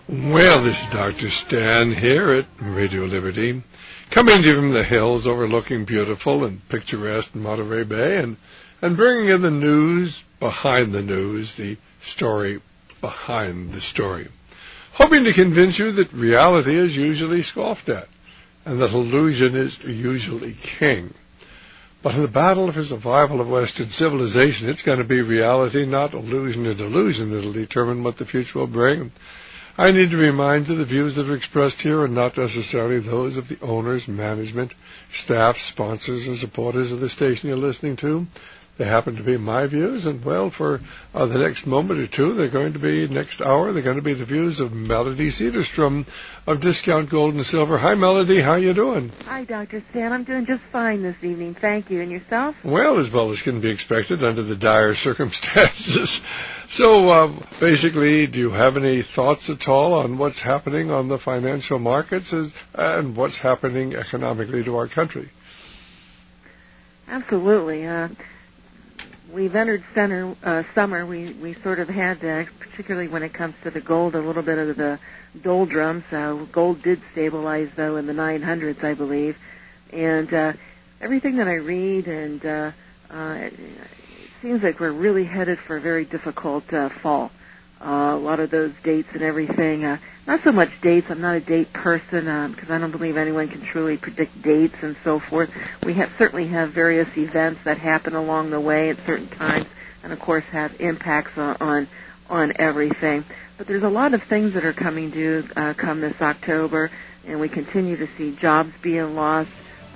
Well, this is Dr. Stan here at Radio Liberty, coming to you from the hills overlooking beautiful and picturesque Monterey Bay and bringing in the news behind the news, the story behind the story, hoping to convince you that reality is usually scoffed at and that illusion is usually king. But in the battle for survival of Western civilization, it's going to be reality, not illusion or delusion, that will determine what the future will bring. I need to remind you the views that are expressed here are not necessarily those of the owners, management, staff, sponsors, and supporters of the station you're listening to. They happen to be my views, and, well, for the next moment or two, next hour, they're going to be the views of Melody Cedarstrom of Discount Gold and Silver. Hi, Melody. How you doing? Hi, Dr. Stan. I'm doing just fine this evening. Thank you. And yourself? Well as can be expected under the dire circumstances. So, basically, do you have any thoughts at all on what's happening on the financial markets and what's happening economically to our country? Absolutely. We've entered summer. We sort of had, particularly when it comes to the gold, a little bit of the doldrums. Gold did stabilize, though, in the 900s, I believe. And everything that I read, and it seems like we're really headed for a very difficult fall. A lot of those dates and everything. Not so much dates. I'm not a date person because I don't believe anyone can truly predict dates and so forth. We certainly have various events that happen along the way at certain times, and of course have impacts on everything. But there's a lot of things that are coming due come this October, and we continue to see jobs being lost.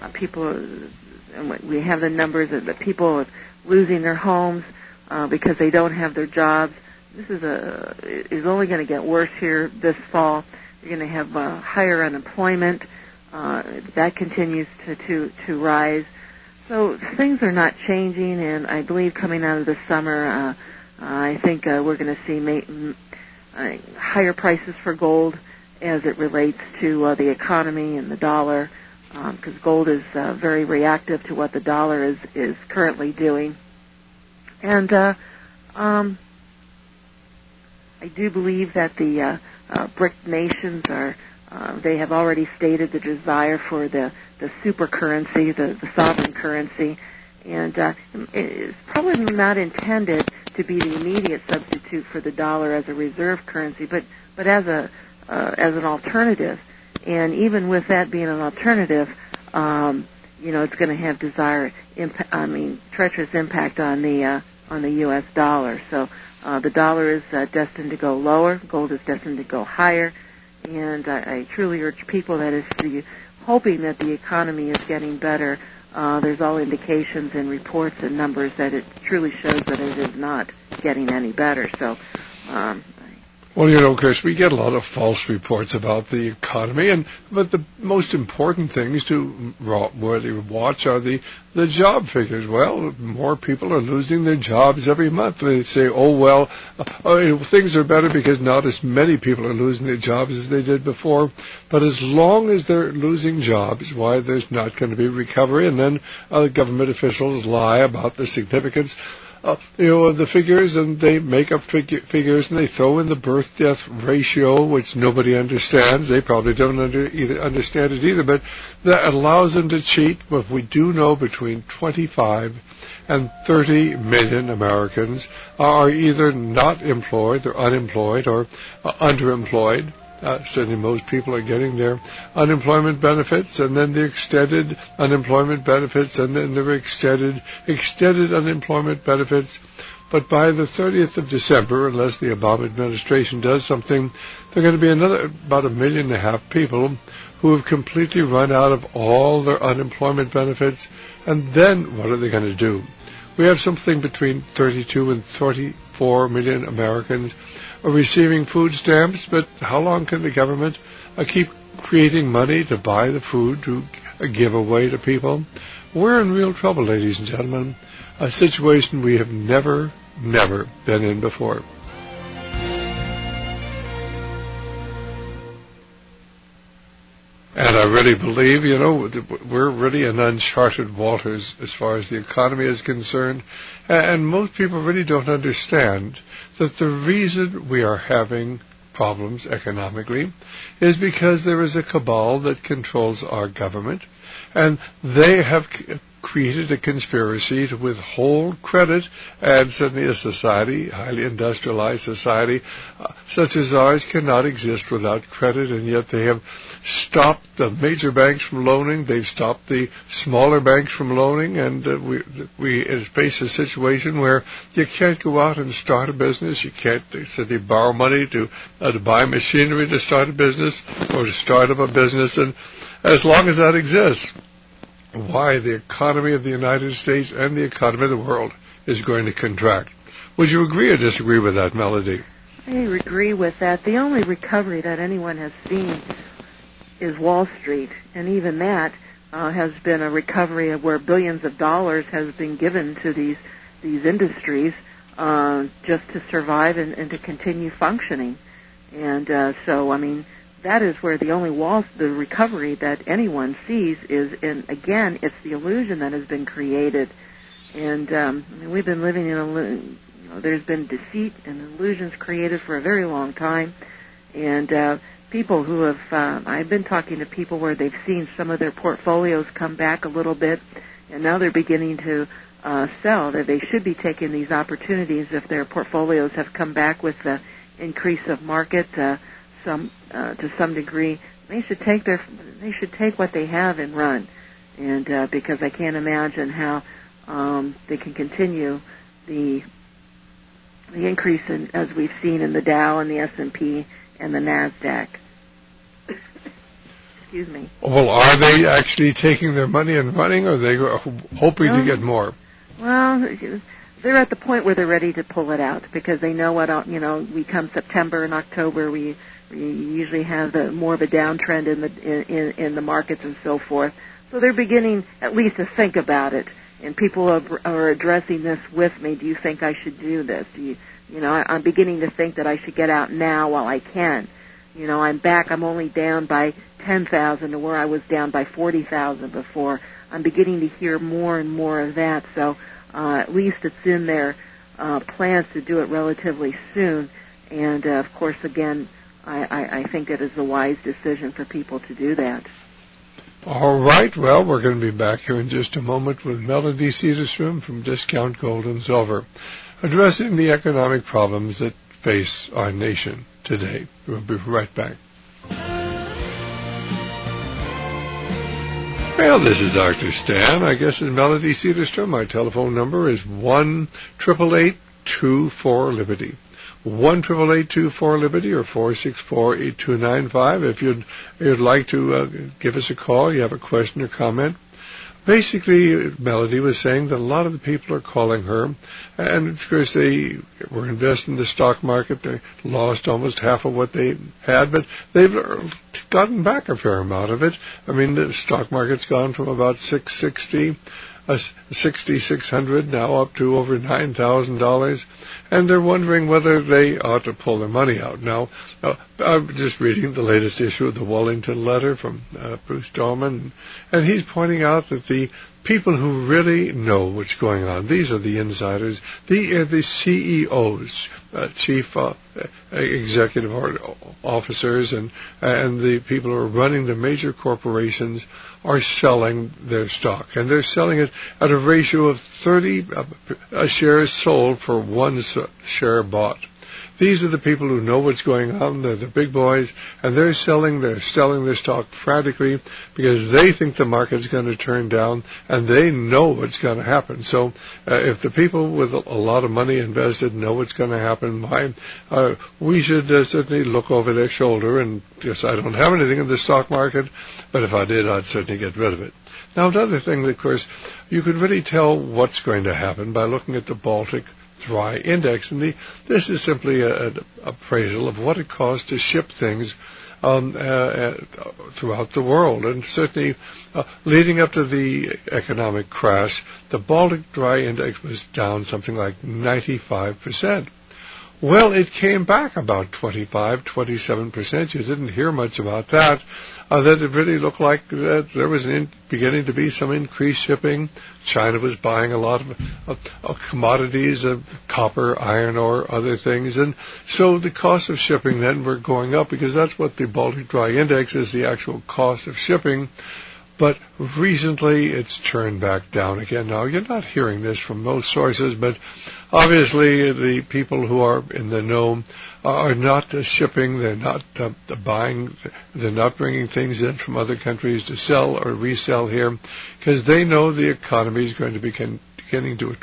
We have the numbers of the people losing their homes because they don't have their jobs. This is only going to get worse here this fall. You're going to have higher unemployment. That continues to rise. So things are not changing, and I believe coming out of the summer, I think we're going to see higher prices for gold as it relates to the economy and the dollar, because gold is very reactive to what the dollar is currently doing. And I do believe that the BRIC nations they have already stated the desire for the super currency, the sovereign currency, and it's probably not intended to be the immediate substitute for the dollar as a reserve currency, but as an alternative. And even with that being an alternative, it's going to have treacherous impact on the U.S. dollar. So the dollar is destined to go lower. Gold is destined to go higher. And I truly urge people that is hoping that the economy is getting better. There's all indications and reports and numbers that it truly shows that it is not getting any better. So, well, Chris, we get a lot of false reports about the economy, but the most important things to really watch are the job figures. Well, more people are losing their jobs every month. They say, things are better because not as many people are losing their jobs as they did before. But as long as they're losing jobs, why there's not going to be recovery, and then government officials lie about the significance the figures, and they make up figures, and they throw in the birth-death ratio, which nobody understands. They probably don't understand it either, but that allows them to cheat. But we do know between 25 and 30 million Americans are either not employed, they're unemployed, or underemployed. Certainly most people are getting their unemployment benefits, and then the extended unemployment benefits, and then their extended unemployment benefits. But by the 30th of December, unless the Obama administration does something, there are going to be about 1.5 million people who have completely run out of all their unemployment benefits. And then what are they going to do? We have something between 32 and 34 million Americans are receiving food stamps, but how long can the government keep creating money to buy the food to give away to people? We're in real trouble, ladies and gentlemen, a situation we have never been in before. And I really believe, we're really in uncharted waters as far as the economy is concerned. And most people really don't understand that the reason we are having problems economically is because there is a cabal that controls our government, and they have created a conspiracy to withhold credit, and suddenly a society, highly industrialized society, such as ours, cannot exist without credit, and yet they have stopped the major banks from loaning, they've stopped the smaller banks from loaning, and we face a situation where you can't go out and start a business, you can't simply borrow money to buy machinery to start a business, or to start up a business, and as long as that exists, why the economy of the United States and the economy of the world is going to contract. Would you agree or disagree with that, Melody? I agree with that. The only recovery that anyone has seen is Wall Street, and even that has been a recovery of where billions of dollars has been given to these industries just to survive and to continue functioning. And so, I mean, that is where the recovery that anyone sees is in, again, it's the illusion that has been created. And I mean, we've been living in there's been deceit and illusions created for a very long time. And people who have, I've been talking to people where they've seen some of their portfolios come back a little bit, and now they're beginning to sell, that they should be taking these opportunities if their portfolios have come back with the increase of market to some degree. They should take what they have and run, and because I can't imagine how they can continue the increase as we've seen in the Dow and the S&P and the NASDAQ. Excuse me. Well, are they actually taking their money and running, or are they hoping to get more? Well, they're at the point where they're ready to pull it out because they know we come September and October, we usually have more of a downtrend in the markets and so forth. So they're beginning at least to think about it. And people are addressing this with me. Do you think I should do this? I'm beginning to think that I should get out now while I can. I'm back. I'm only down by 10,000 to where I was down by 40,000 before. I'm beginning to hear more and more of that. So at least it's in their plans to do it relatively soon. And of course, again, I think it is a wise decision for people to do that. All right. Well, we're going to be back here in just a moment with Melody Cedarstrom from Discount Gold and Silver, addressing the economic problems that face our nation today. We'll be right back. Well, this is Dr. Stan. I guess it's Melody Cedarstrom. My telephone number is 1-888-24-LIBERTY. 1-888-24-LIBERTY or 464-8295. If you'd like to give us a call, you have a question or comment. Basically, Melody was saying that a lot of the people are calling her, and of course they were investing in the stock market. They lost almost half of what they had, but they've gotten back a fair amount of it. I mean, the stock market's gone from about 6,600 now up to over $9,000, and they're wondering whether they ought to pull their money out. Now, I'm just reading the latest issue of the Wellington Letter from Bruce Dorman, and he's pointing out that the people who really know what's going on, these are the insiders, the CEOs, chief executive officers, and the people who are running the major corporations are selling their stock, and they're selling it at a ratio of 30 shares sold for one share bought. These are the people who know what's going on. They're the big boys, and they're selling their stock frantically because they think the market's going to turn down, and they know what's going to happen. So if the people with a lot of money invested know what's going to happen, we should certainly look over their shoulder. And yes, I don't have anything in the stock market, but if I did, I'd certainly get rid of it. Now, another thing, of course, you can really tell what's going to happen by looking at the Baltic Dry Index, and this is simply an appraisal of what it costs to ship things throughout the world. And certainly, leading up to the economic crash, the Baltic Dry Index was down something like 95%. Well, it came back about 25, 27%. You didn't hear much about that that it really looked like that there was beginning to be some increased shipping. China was buying a lot of commodities, of copper, iron ore, other things. And so the cost of shipping then were going up, because that's what the Baltic Dry Index is, the actual cost of shipping. But recently it's turned back down again. Now, you're not hearing this from most sources, but obviously the people who are in the know are not shipping, they're not buying, they're not bringing things in from other countries to sell or resell here, because they know the economy is going to be beginning to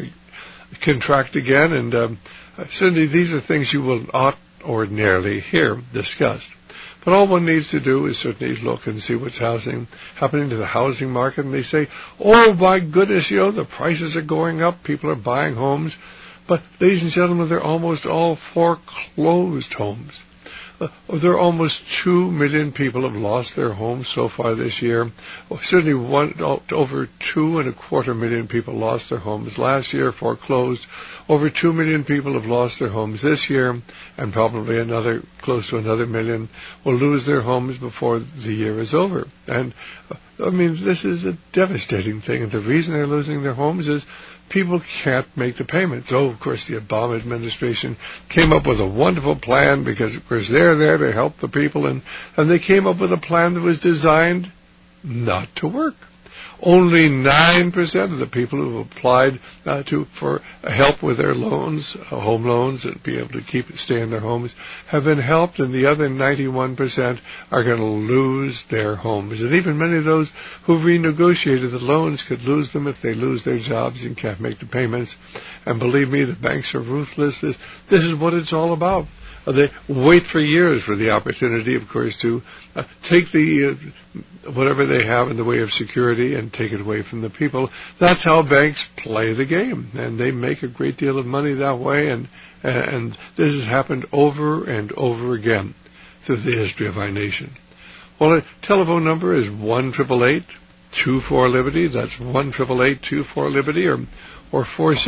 contract again, and certainly these are things you will not ordinarily hear discussed. But all one needs to do is certainly look and see what's happening to the housing market. And they say, oh, my goodness, the prices are going up. People are buying homes. But, ladies and gentlemen, they're almost all foreclosed homes. There are almost 2 million people have lost their homes so far this year. Certainly over 2.25 million people lost their homes last year, foreclosed. Over 2 million people have lost their homes this year, and probably close to another million will lose their homes before the year is over. And, this is a devastating thing. And the reason they're losing their homes is people can't make the payments. Oh, of course, the Obama administration came up with a wonderful plan, because, of course, they're there to help the people, and they came up with a plan that was designed not to work. Only 9% of the people who applied for help with their loans, home loans, and be able to stay in their homes, have been helped, and the other 91% are going to lose their homes. And even many of those who renegotiated the loans could lose them if they lose their jobs and can't make the payments. And believe me, the banks are ruthless. This is what it's all about. They wait for years for the opportunity, of course, to take whatever they have in the way of security and take it away from the people. That's how banks play the game, and they make a great deal of money that way. And this has happened over and over again through the history of our nation. Well, the telephone number is 1-888-24-LIBERTY. That's 1-888-24-LIBERTY, or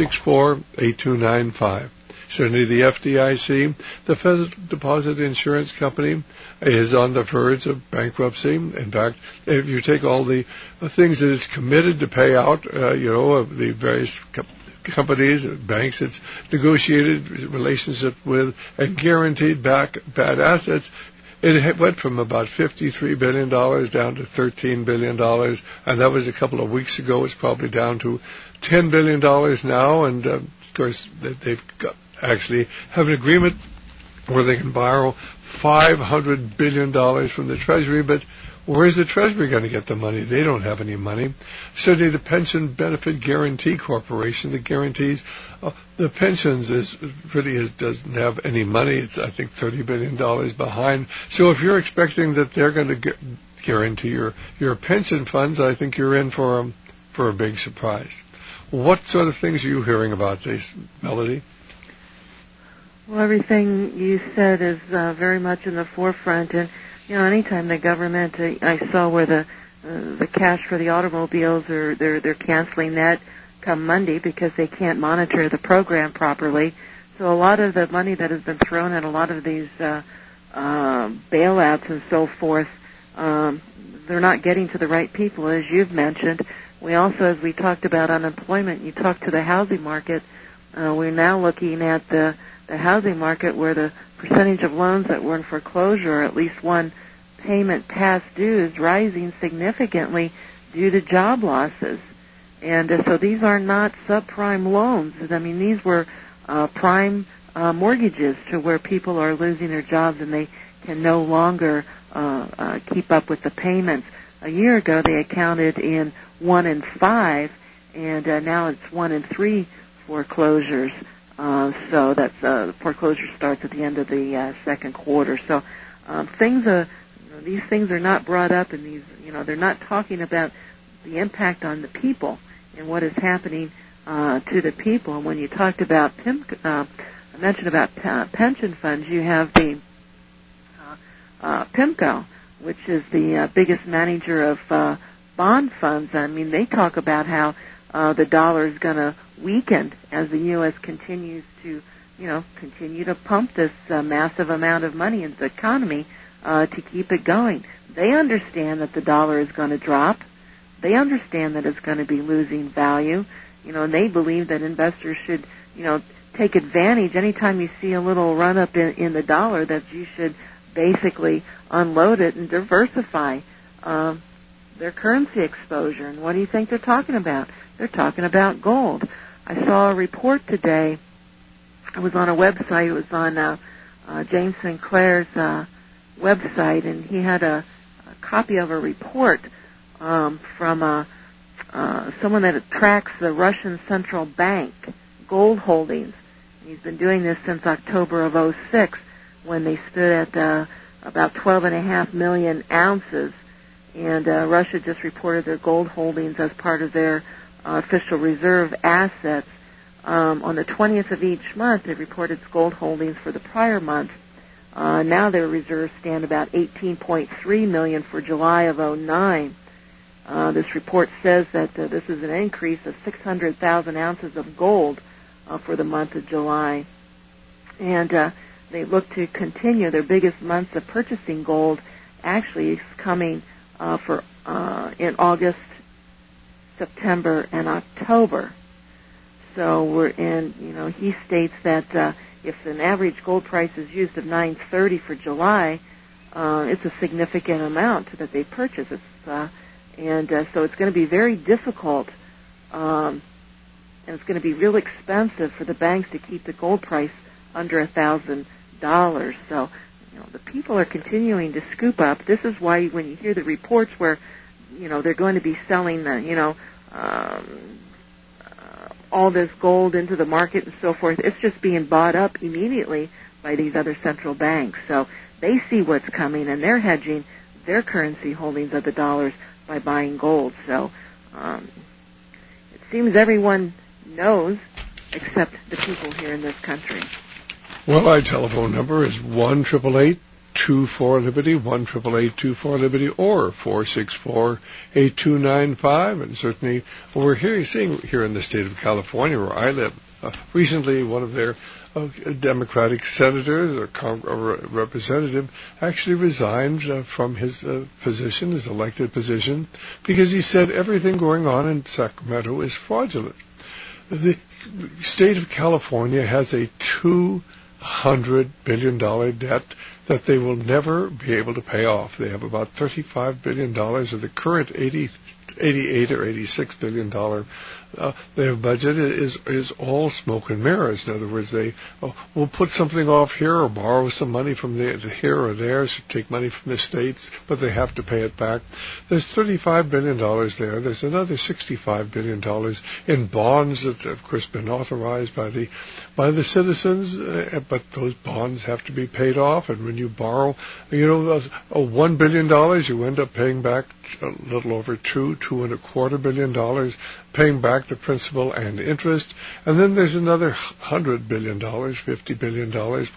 464-8295. Certainly the FDIC, the Federal Deposit Insurance Company, is on the verge of bankruptcy. In fact, if you take all the things that it's committed to pay out, of the various companies, banks it's negotiated relationship with and guaranteed back bad assets, it went from about $53 billion down to $13 billion, and that was a couple of weeks ago. It's probably down to $10 billion now, and of course they've actually have an agreement where they can borrow $500 billion from the Treasury, but where's the Treasury going to get the money? They don't have any money. Certainly the Pension Benefit Guarantee Corporation that guarantees the pensions doesn't have any money. It's, I think, $30 billion behind. So if you're expecting that they're going to guarantee your pension funds, I think you're in for a big surprise. What sort of things are you hearing about this, Melody? Well, everything you said is very much in the forefront, and anytime the government, I saw where the cash for the automobiles they're canceling that come Monday because they can't monitor the program properly. So a lot of the money that has been thrown at a lot of these bailouts and so forth, they're not getting to the right people, as you've mentioned. We also, as we talked about unemployment, you talked to the housing market. We're now looking at the housing market where the percentage of loans that were in foreclosure, or at least one payment past due, is rising significantly due to job losses. And so these are not subprime loans. I mean, these were prime mortgages to where people are losing their jobs and they can no longer keep up with the payments. A year ago, they accounted in 1 in 5, and now it's 1 in 3 foreclosures. So that's foreclosure starts at the end of the second quarter. So these things are not brought up, and they're not talking about the impact on the people and what is happening to the people. And when you talked about I mentioned about pension funds, you have the PIMCO, which is the biggest manager of bond funds. I mean, they talk about how the dollar is going to weaken as the U.S. continues to pump this massive amount of money into the economy. to keep it going. They understand that the dollar is going to drop. They understand that it's going to be losing value, and they believe that investors should, take advantage anytime you see a little run up in the dollar, that you should basically unload it and diversify their currency exposure. And what do you think they're talking about? They're talking about gold. I saw a report today. It was on a website. It was on James Sinclair's website, and he had a copy of a report from someone that tracks the Russian Central Bank gold holdings. He's been doing this since October of 2006, when they stood at about 12.5 million ounces. And Russia just reported their gold holdings as part of their official reserve assets. On the 20th of each month, they reported gold holdings for the prior month. Now their reserves stand about 18.3 million for July of 2009. This report says that this is an increase of 600,000 ounces of gold for the month of July. And they look to continue. Their biggest months of purchasing gold actually is coming in August, September, and October. So we're in, he states that if an average gold price is used of $930 for July, it's a significant amount that they purchase. So it's going to be very difficult, and it's going to be real expensive for the banks to keep the gold price under $1,000. So, the people are continuing to scoop up. This is why when you hear the reports where, they're going to be selling all this gold into the market and so forth, it's just being bought up immediately by these other central banks. So they see what's coming, and they're hedging their currency holdings of the dollars by buying gold. So it seems everyone knows except the people here in this country. Well, our telephone number is 1-888-24-LIBERTY, 1-888-24-LIBERTY, or 464-8295. And certainly we're seeing here in the state of California, where I live, recently one of their Democratic senators or representative actually resigned from his position, his elected position, because he said everything going on in Sacramento is fraudulent. The state of California has a $200 billion debt that they will never be able to pay off. They have about $35 billion of the current $88 or $86 billion. Their budget is all smoke and mirrors. In other words, they will put something off here or borrow some money from here or there, so take money from the states, but they have to pay it back. There's $35 billion there. There's another $65 billion in bonds that, of course, been authorized by the citizens, but those bonds have to be paid off. And when you borrow, $1 billion, you end up paying back a little over $2.25 billion, paying back the principal and interest. And then there's another $100 billion, $50 billion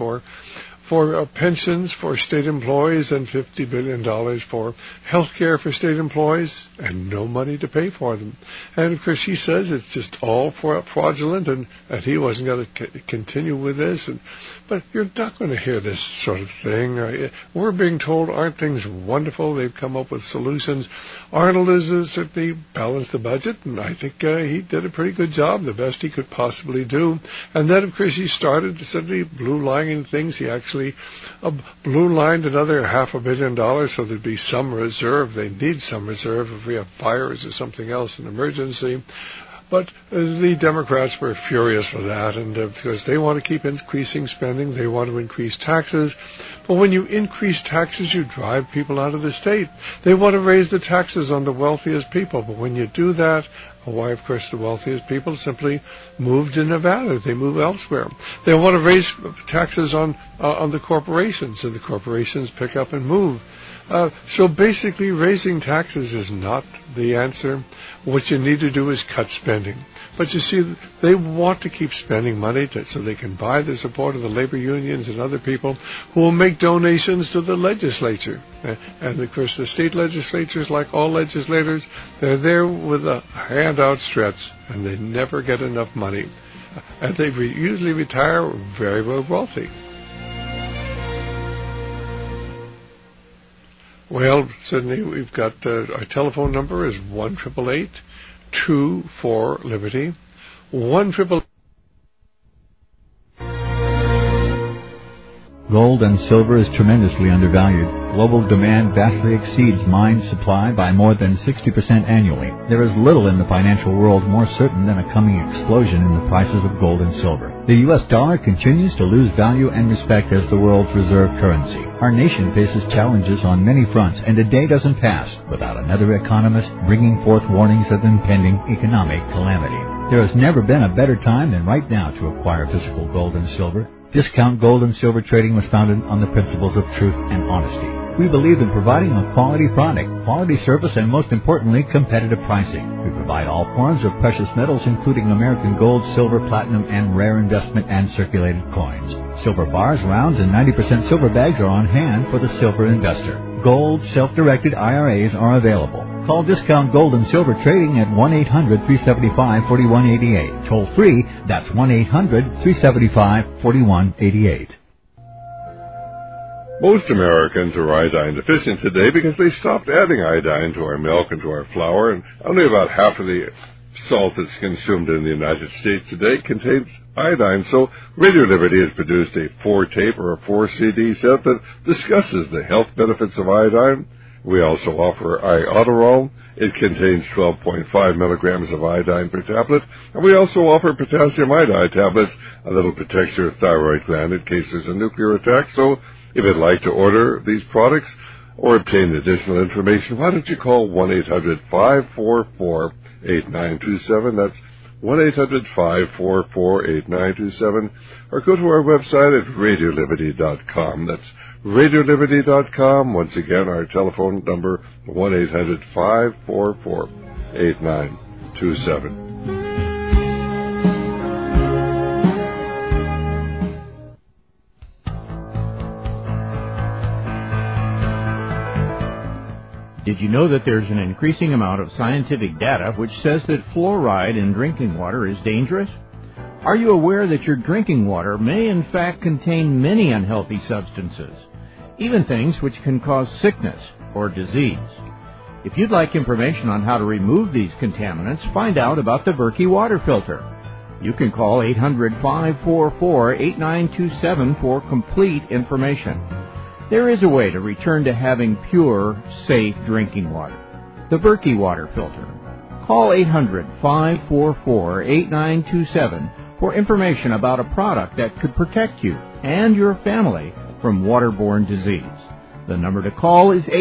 for pensions for state employees, and $50 billion for health care for state employees, and no money to pay for them. And, of course, he says it's just all fraudulent, and that he wasn't going to continue with this. But you're not going to hear this sort of thing. We're being told, aren't things wonderful? They've come up with solutions. Arnold has certainly balanced the budget, and I think he did a pretty good job, the best he could possibly do. And then, of course, he started suddenly blue-lining things. He actually blue-lined another $500 million so there'd be some reserve. They need some reserve if we have fires or something else, an emergency. But the Democrats were furious with that, and because they want to keep increasing spending, they want to increase taxes. But when you increase taxes, you drive people out of the state. They want to raise the taxes on the wealthiest people, but when you do that, why, of course, the wealthiest people simply move to Nevada. They move elsewhere. They want to raise taxes on the corporations, and the corporations pick up and move. So basically, raising taxes is not the answer. What you need to do is cut spending. But you see, they want to keep spending money so they can buy the support of the labor unions and other people who will make donations to the legislature. And, of course, the state legislatures, like all legislators, they're there with a hand outstretched, and they never get enough money. And they usually retire very, very wealthy. Well, Sydney, we've got our telephone number is 1-888-24-LIBERTY. 1-888. Gold and silver is tremendously undervalued. Global demand vastly exceeds mine supply by more than 60% annually. There is little in the financial world more certain than a coming explosion in the prices of gold and silver. The U.S. dollar continues to lose value and respect as the world's reserve currency. Our nation faces challenges on many fronts, and a day doesn't pass without another economist bringing forth warnings of impending economic calamity. There has never been a better time than right now to acquire physical gold and silver. Discount Gold and Silver Trading was founded on the principles of truth and honesty. We believe in providing a quality product, quality service, and most importantly, competitive pricing. We provide all forms of precious metals, including American gold, silver, platinum, and rare investment and circulated coins. Silver bars, rounds, and 90% silver bags are on hand for the silver investor. Gold, self-directed IRAs are available. Call Discount Gold and Silver Trading at 1-800-375-4188. Toll free, that's 1-800-375-4188. Most Americans are iodine deficient today because they stopped adding iodine to our milk and to our flour, and only about half of the salt that's consumed in the United States today contains iodine. So Radio Liberty has produced a 4-tape or a 4-CD set that discusses the health benefits of iodine. We also offer Iodoral. It contains 12.5 milligrams of iodine per tablet. And we also offer potassium iodide tablets that'll protect your thyroid gland in case there's a nuclear attack. So if you'd like to order these products or obtain additional information, why don't you call 1-800-544-8927. That's 1-800-544-8927. Or go to our website at radioliberty.com. That's radioliberty.com. Once again, our telephone number, 1-800-544-8927. Did you know that there's an increasing amount of scientific data which says that fluoride in drinking water is dangerous? Are you aware that your drinking water may in fact contain many unhealthy substances, even things which can cause sickness or disease? If you'd like information on how to remove these contaminants, find out about the Berkey water filter. You can call 800-544-8927 for complete information. There is a way to return to having pure, safe drinking water. The Berkey water filter. Call 800-544-8927 for information about a product that could protect you and your family from waterborne disease. The number to call is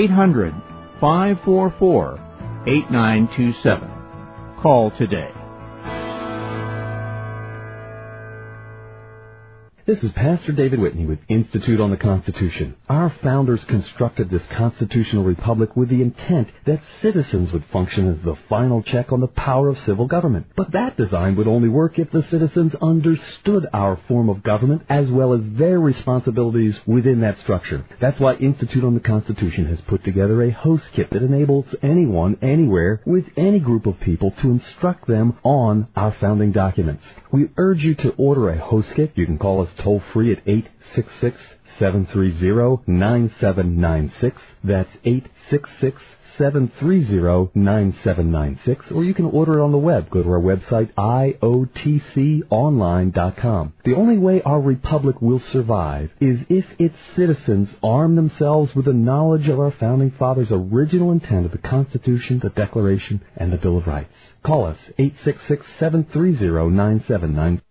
800-544-8927. Call today. This is Pastor David Whitney with Institute on the Constitution. Our founders constructed this constitutional republic with the intent that citizens would function as the final check on the power of civil government. But that design would only work if the citizens understood our form of government as well as their responsibilities within that structure. That's why Institute on the Constitution has put together a host kit that enables anyone, anywhere, with any group of people to instruct them on our founding documents. We urge you to order a host kit. You can call us toll-free at 866-730-9796. That's 866-730-9796. Or you can order it on the web. Go to our website, iotconline.com. The only way our republic will survive is if its citizens arm themselves with the knowledge of our founding fathers' original intent of the Constitution, the Declaration, and the Bill of Rights. Call us, 866-730-9796.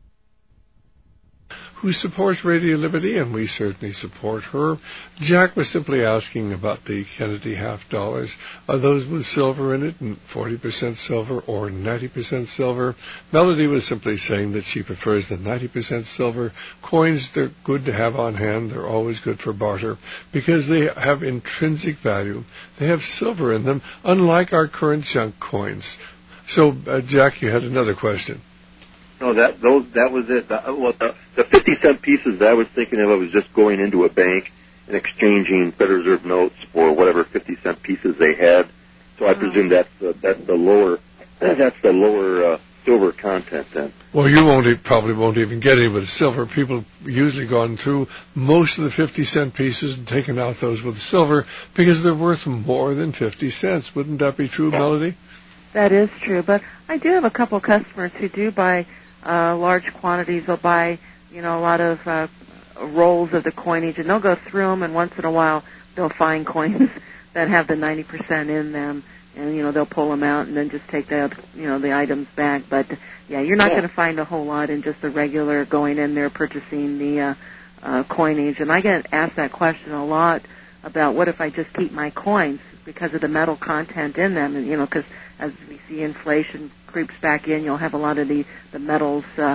Who supports Radio Liberty, and we certainly support her. Jack was simply asking about the Kennedy $half. Are those with silver in it, and 40% silver or 90% silver? Melody was simply saying that she prefers the 90% silver. Coins, they're good to have on hand. They're always good for barter because they have intrinsic value. They have silver in them, unlike our current junk coins. So, Jack, you had another question. No, that was it. The 50-cent pieces that I was thinking of, I was just going into a bank and exchanging Federal Reserve notes for whatever 50-cent pieces they had. So I presume that's the lower silver content then. Well, you probably won't even get any with silver. People usually gone through most of the 50-cent pieces and taken out those with silver because they're worth more than 50 cents. Wouldn't that be true, Melody? That is true, but I do have a couple of customers who do buy large quantities. They'll buy, a lot of rolls of the coinage, and they'll go through them, and once in a while they'll find coins that have the 90% in them, and, they'll pull them out and then just take the items back. But, yeah, you're not going to find a whole lot in just the regular going in there purchasing the coinage. And I get asked that question a lot about what if I just keep my coins because of the metal content in them, and, because as we see inflation creeps back in, you'll have a lot of the metals, the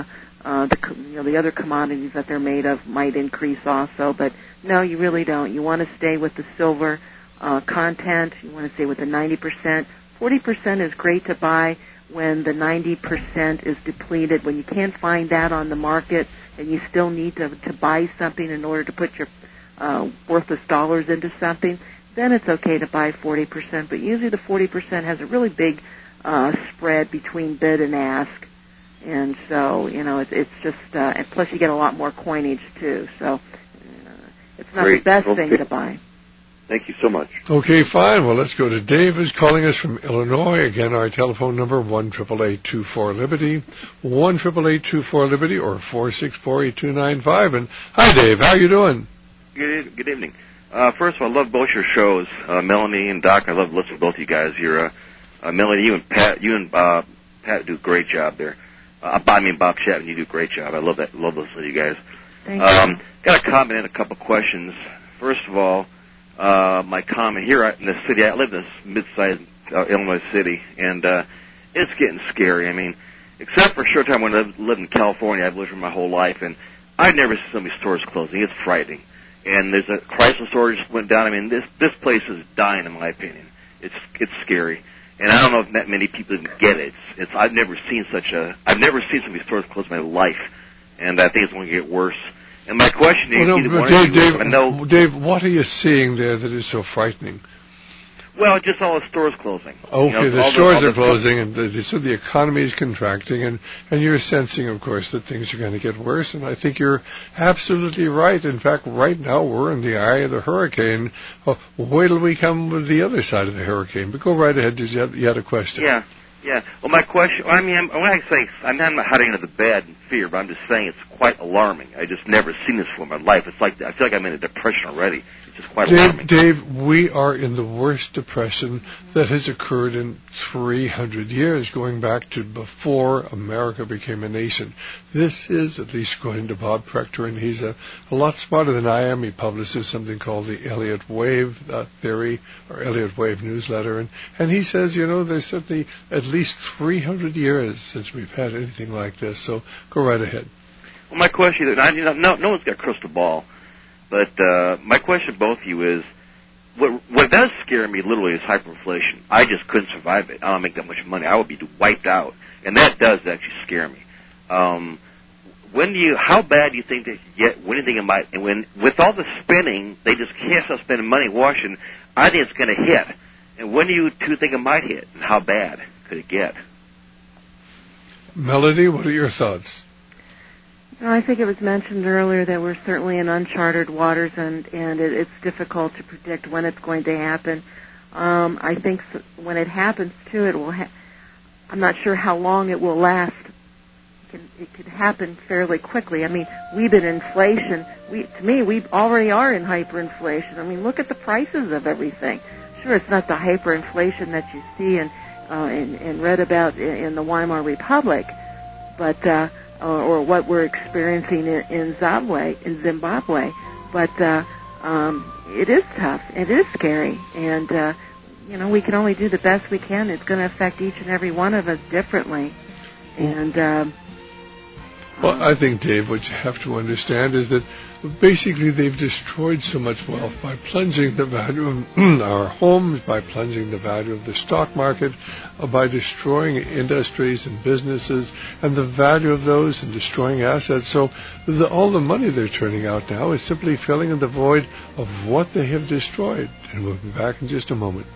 other commodities that they're made of might increase also. But no, you really don't. You want to stay with the silver content. You want to stay with the 90%. 40% is great to buy when the 90% is depleted, when you can't find that on the market and you still need to buy something in order to put your worthless dollars into something. Then it's okay to buy 40%, but usually the 40% has a really big spread between bid and ask, and so it's just and plus you get a lot more coinage too. So it's not the best thing to buy. Thank you so much. Okay, fine. Well, let's go to Dave, who's calling us from Illinois. Again, our telephone number 1-888-24-LIBERTY, 1-888-24-LIBERTY, or 464-8295. And hi, Dave. How you doing? Good evening. First of all, I love both your shows, Melanie and Doc. I love listening to both of you guys. Melanie, you and Pat, Pat do a great job there. Bob Chapman, you do a great job. I love that. Love listening to you guys. Thank you. Got a comment and a couple questions. First of all, my comment here in the city. I live in this mid-sized Illinois city, and it's getting scary. I mean, except for a short time when I lived in California, I've lived here my whole life, and I've never seen so many stores closing. It's frightening. And there's a Chrysler store just went down. I mean, this place is dying, in my opinion. It's scary, and I don't know if that many people even get it. I've never seen so many stores close in my life, and I think it's going to get worse. And my question is, Dave, what are you seeing there that is so frightening? Well, just all the stores closing. Okay, the stores are closing, and so the economy is contracting, and you're sensing, of course, that things are going to get worse, and I think you're absolutely right. In fact, right now we're in the eye of the hurricane. Wait till we come with the other side of the hurricane. But go right ahead. You had a question. Yeah. Well, my question, when I say, I'm not hiding under the bed in fear, but I'm just saying it's quite alarming. I just never seen this before in my life. It's like, I feel like I'm in a depression already. It's just quite alarming. Dave, we are in the worst depression that has occurred in 300 years, going back to before America became a nation. This is, at least according to Bob Prechter, and he's a lot smarter than I am. He publishes something called the Elliott Wave Theory, or Elliott Wave Newsletter, and he says, there's certainly at least 300 years since we've had anything like this. So go right ahead. Well, my question is, no one's got a crystal ball, but my question to both of you is, what does scare me literally is hyperinflation. I just couldn't survive it. I don't make that much money. I would be wiped out, and that does actually scare me. How bad do you think they could get? When do you think it might? And with all the spending, they just can't stop spending money washing. I think it's going to hit. And when do you two think it might hit? And how bad could it get? Melody, what are your thoughts? I think it was mentioned earlier that we're certainly in uncharted waters, and it's difficult to predict when it's going to happen. I think when it happens, too, it will. I'm not sure how long it will last. It could happen fairly quickly. I mean, we've been inflation. We already are in hyperinflation. I mean, look at the prices of everything. Sure, it's not the hyperinflation that you see and read about in the Weimar Republic, but or what we're experiencing in Zimbabwe. But it is tough. It is scary, and we can only do the best we can. It's going to affect each and every one of us differently, and. Well, I think, Dave, what you have to understand is that basically they've destroyed so much wealth by plunging the value of our homes, by plunging the value of the stock market, by destroying industries and businesses and the value of those and destroying assets. So all the money they're turning out now is simply filling in the void of what they have destroyed. And we'll be back in just a moment.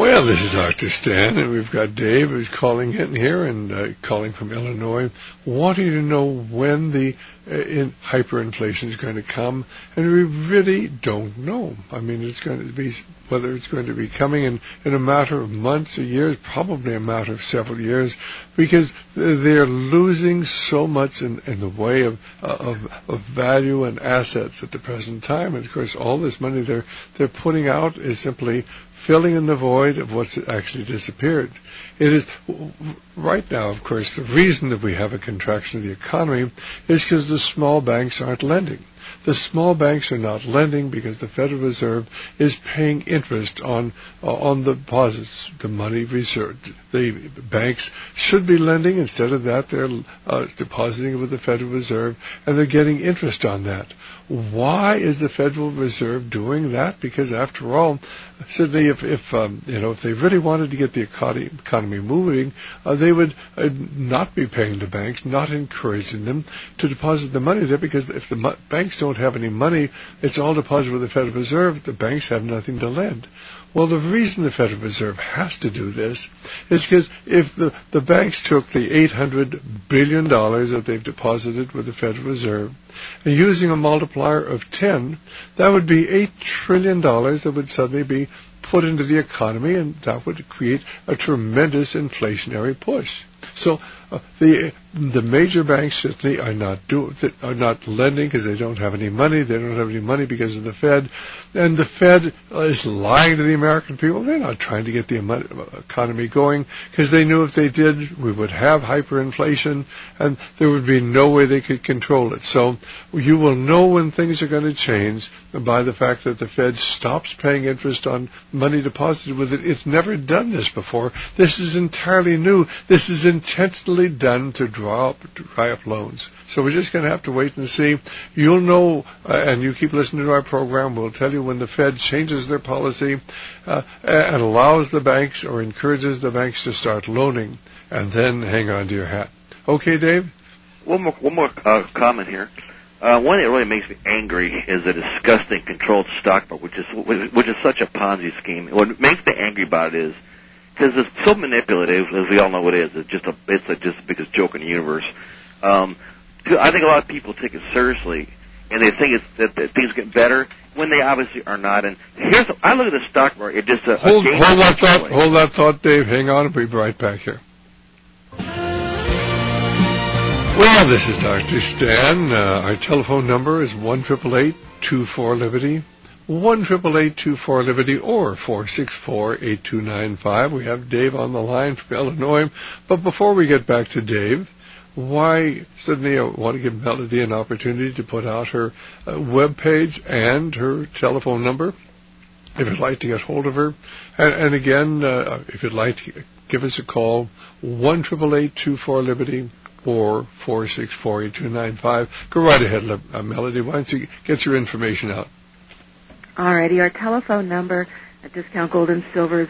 Well, this is Dr. Stan, and we've got Dave who's calling in here and calling from Illinois, wanting to know when the hyperinflation is going to come, and we really don't know. I mean, it's going to be, whether it's going to be coming in a matter of months or years, probably a matter of several years, because they're losing so much in the way of value and assets at the present time. And of course, all this money they're putting out is simply filling in the void of what's actually disappeared. It is right now, of course, the reason that we have a contraction of the economy is because the small banks aren't lending. The small banks are not lending because the Federal Reserve is paying interest on the deposits, the money reserved. The banks should be lending. Instead of that, they're depositing with the Federal Reserve, and they're getting interest on that. Why is the Federal Reserve doing that? Because after all, certainly if they really wanted to get the economy moving, they would not be paying the banks, not encouraging them to deposit the money there, because if the banks don't have any money, it's all deposited with the Federal Reserve. The banks have nothing to lend. Well, the reason the Federal Reserve has to do this is because if the banks took the $800 billion that they've deposited with the Federal Reserve, and using a multiplier of 10, that would be $8 trillion that would suddenly be put into the economy, and that would create a tremendous inflationary push. So the major banks certainly are not lending because they don't have any money. They don't have any money because of the Fed, and the Fed is lying to the American people. They're not trying to get the economy going because they knew if they did, we would have hyperinflation, and there would be no way they could control it. So you will know when things are going to change by the fact that the Fed stops paying interest on money deposited with it. It's never done this before. This is entirely new. This is intentionally done to dry up loans. So we're just going to have to wait and see. You'll know, and you keep listening to our program, we'll tell you when the Fed changes their policy and allows the banks or encourages the banks to start loaning, and then hang on to your hat. Okay, Dave? One more comment here. One that really makes me angry is the disgusting controlled stock market, which is such a Ponzi scheme. What makes me angry about it is because it's so manipulative, as we all know it is. It's just the biggest joke in the universe. I think a lot of people take it seriously, and they think that things get better when they obviously are not. And I look at the stock market. It just hold that thought, Dave. Hang on, and we'll be right back here. Well, this is Dr. Stan. Our telephone number is 1-888-24-LIBERTY. 1-888-24-LIBERTY or 464-8295. We have Dave on the line from Illinois. But before we get back to Dave, suddenly I want to give Melody an opportunity to put out her web page and her telephone number if you'd like to get hold of her. And again, if you'd like to give us a call, 1-888-24-LIBERTY or 464-8295. Go right ahead, Melody. Why don't you get your information out? All righty. Our telephone number at Discount Gold and Silver is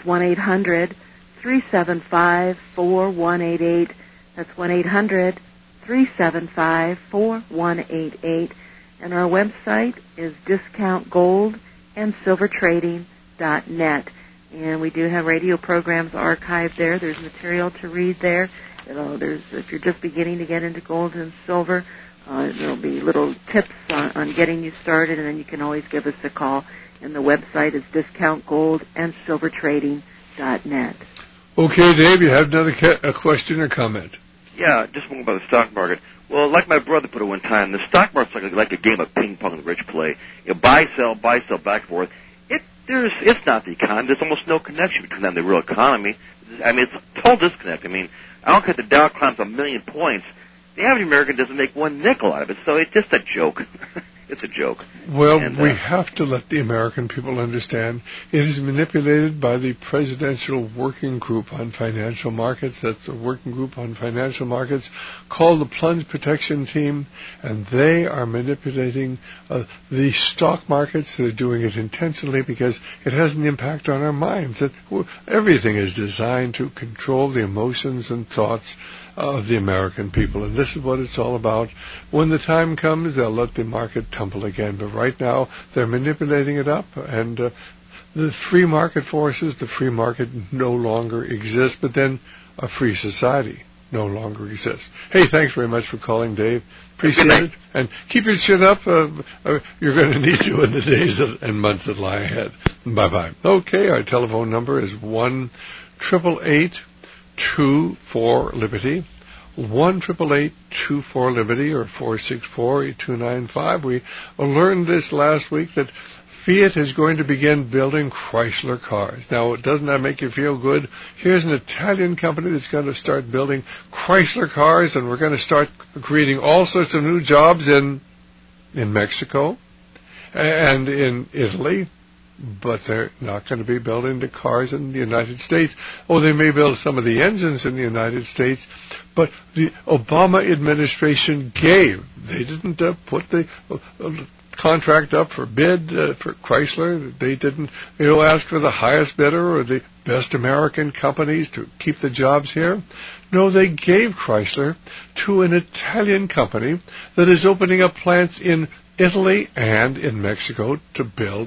1-800-375-4188. That's 1-800-375-4188. And our website is discountgoldandsilvertrading.net. And we do have radio programs archived there. There's material to read there. If you're just beginning to get into gold and silver, there'll be little tips on getting you started, and then you can always give us a call. And the website is discountgoldandsilvertrading.net. Okay, Dave, you have another question or comment? Yeah, just one about the stock market. Well, like my brother put it one time, the stock market's like a game of ping pong the rich play. You buy, sell, back and forth. It's not the economy. There's almost no connection between that and the real economy. I mean, it's a total disconnect. I mean, I don't care if the Dow climbs 1,000,000 points. The average American doesn't make one nickel out of it, so it's just a joke. It's a joke. Well, we have to let the American people understand it is manipulated by the Presidential Working Group on Financial Markets. That's a working group on financial markets called the Plunge Protection Team, and they are manipulating the stock markets. They're doing it intentionally because it has an impact on our minds. Everything is designed to control the emotions and thoughts of the American people, and this is what it's all about. When the time comes, they'll let the market tumble again, but right now they're manipulating it up, and the free market forces, the free market no longer exists, but then a free society no longer exists. Hey, thanks very much for calling, Dave. Appreciate it. And keep your chin up. You're going to need to in the days and months that lie ahead. Bye-bye. Okay, our telephone number is 1-888-24-LIBERTY. 1-888-24-LIBERTY or 464-8295. We learned this last week that Fiat is going to begin building Chrysler cars. Now, doesn't that make you feel good? Here's an Italian company that's going to start building Chrysler cars, and we're going to start creating all sorts of new jobs in Mexico and in Italy, but they're not going to be building the cars in the United States. Oh, they may build some of the engines in the United States, but the Obama administration they didn't put the contract up for bid for Chrysler. They didn't, ask for the highest bidder or the best American companies to keep the jobs here. No, they gave Chrysler to an Italian company that is opening up plants in Italy and in Mexico to build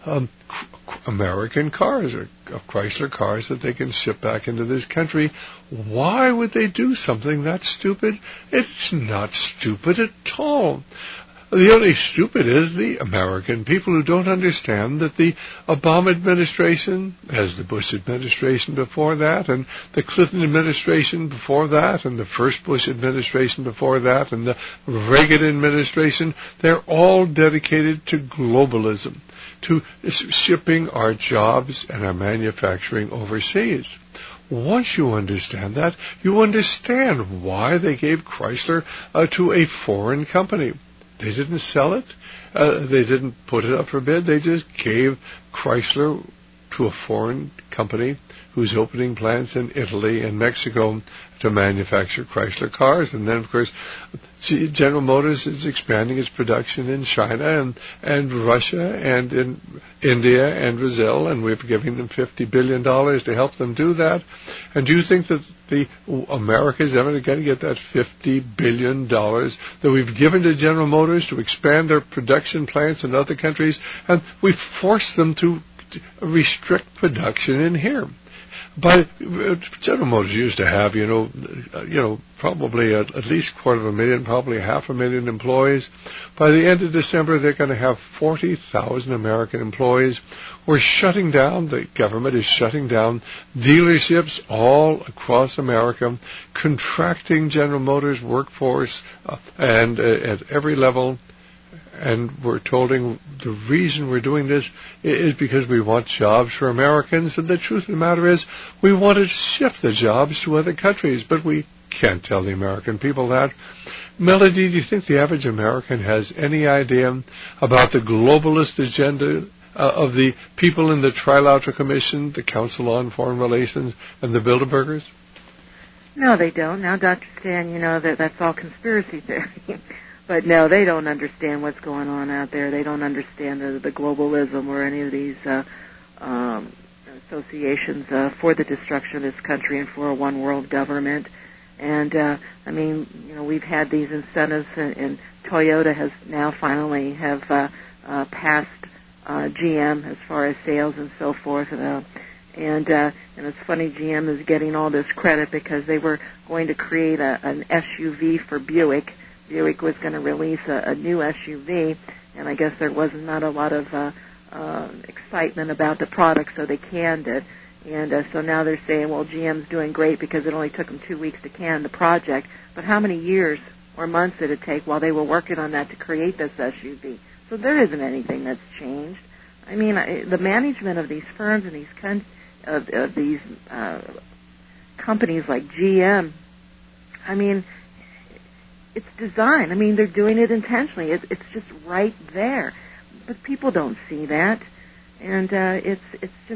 American cars, or Chrysler cars that they can ship back into this country. Why would they do something that stupid? It's not stupid at all. The only stupid is the American people who don't understand that the Obama administration, as the Bush administration before that, and the Clinton administration before that, and the first Bush administration before that, and the Reagan administration, they're all dedicated to globalism, to shipping our jobs and our manufacturing overseas. Once you understand that, you understand why they gave Chrysler to a foreign company. They didn't sell it. They didn't put it up for bid. They just gave Chrysler to a foreign company who's opening plants in Italy and Mexico to manufacture Chrysler cars. And then, of course, General Motors is expanding its production in China and Russia and in India and Brazil, and we're giving them $50 billion to help them do that. And do you think that America is ever going to get that $50 billion that we've given to General Motors to expand their production plants in other countries? And we forced them to restrict production in here. But General Motors used to have, probably at least 250,000, probably 500,000 employees. By the end of December, they're going to have 40,000 American employees. We're shutting down, the government is shutting down dealerships all across America, contracting General Motors' workforce and at every level. And we're told the reason we're doing this is because we want jobs for Americans. And the truth of the matter is we want to shift the jobs to other countries, but we can't tell the American people that. Melody, do you think the average American has any idea about the globalist agenda of the people in the Trilateral Commission, the Council on Foreign Relations, and the Bilderbergers? No, they don't. Now, Dr. Stan, that's all conspiracy theory. But no, they don't understand what's going on out there. They don't understand the globalism or any of these associations for the destruction of this country and for a one-world government. And, we've had these incentives, and Toyota has now finally have passed GM as far as sales and so forth. And it's funny, GM is getting all this credit because they were going to create an SUV for Buick. Buick was going to release a new SUV, and I guess there was not a lot of excitement about the product, so they canned it. And so now they're saying, well, GM's doing great because it only took them 2 weeks to can the project. But how many years or months did it take while they were working on that to create this SUV? So there isn't anything that's changed. I mean, the management of these firms and these these companies like GM, I mean, it's design. I mean, they're doing it intentionally. It's just right there, but people don't see that, and it's just.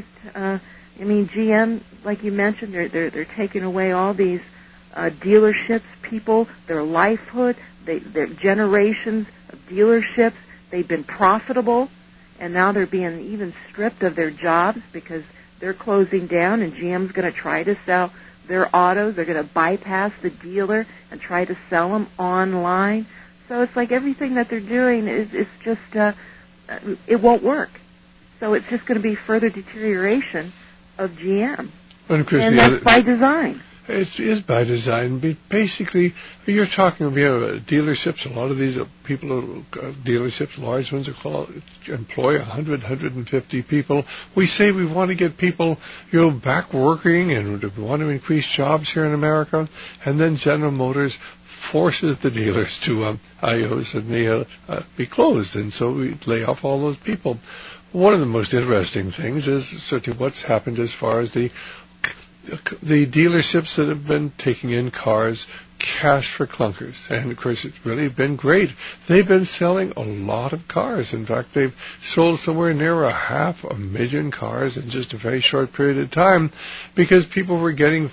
GM, like you mentioned, they're taking away all these dealerships, people, their livelihood, their generations of dealerships. They've been profitable, and now they're being even stripped of their jobs because they're closing down, and GM's going to try to sell their autos. They're going to bypass the dealer and try to sell them online. So it's like everything that they're doing is just, it won't work. So it's just going to be further deterioration of GM. And that's by design. It is by design. Basically, you're talking about dealerships. A lot of these people, dealerships, large ones, employ 100, 150 people. We say we want to get people, back working, and we want to increase jobs here in America. And then General Motors forces the dealers to IOs and be closed, and so we lay off all those people. One of the most interesting things is certainly what's happened as far as the dealerships that have been taking in cars cash for clunkers. And, of course, it's really been great. They've been selling a lot of cars. In fact, they've sold somewhere near 500,000 cars in just a very short period of time because people were getting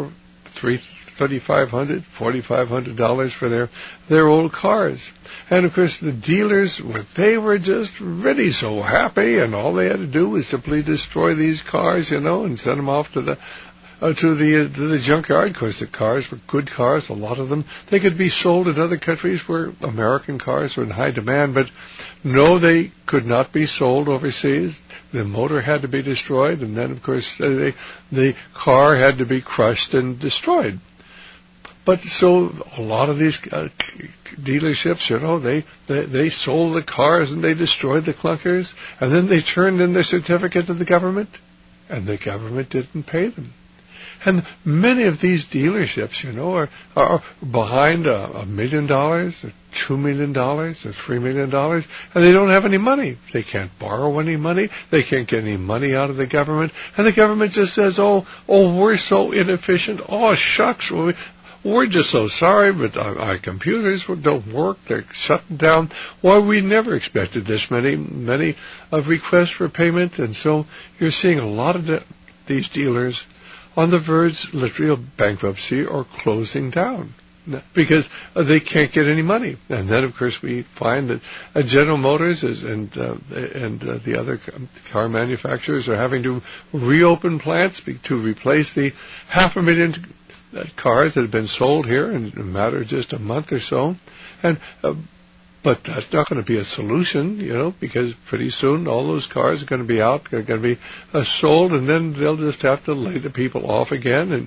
$3,500, $4,500 for their old cars. And, of course, the dealers, they were just really so happy, and all they had to do was simply destroy these cars, and send them off to the junkyard. Of course, the cars were good cars, a lot of them. They could be sold in other countries where American cars were in high demand, but no, they could not be sold overseas. The motor had to be destroyed, and then, of course, the car had to be crushed and destroyed. But so a lot of these dealerships, they sold the cars and they destroyed the clunkers, and then they turned in their certificate to the government, and the government didn't pay them. And many of these dealerships, are behind $1 million, or $2 million, or $3 million, and they don't have any money. They can't borrow any money. They can't get any money out of the government. And the government just says, oh, we're so inefficient. Oh, shucks, we're just so sorry, but our computers don't work. They're shutting down. Well, we never expected this many requests for payment, and so you're seeing a lot of these dealers on the verge, literally, of bankruptcy or closing down because they can't get any money. And then, of course, we find that General Motors and the other car manufacturers are having to reopen plants to replace the 500,000 cars that have been sold here in a matter of just a month or so. And but that's not going to be a solution, because pretty soon all those cars are going to be out, they're going to be sold, and then they'll just have to lay the people off again.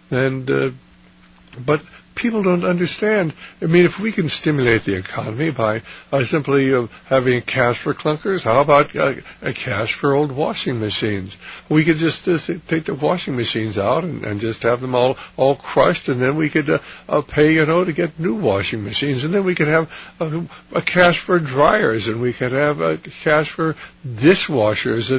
But people don't understand. I mean, if we can stimulate the economy by simply having cash for clunkers, how about a cash for old washing machines? We could just take the washing machines out and just have them all crushed, and then we could pay, to get new washing machines, and then we could have a cash for dryers, and we could have a cash for dishwashers.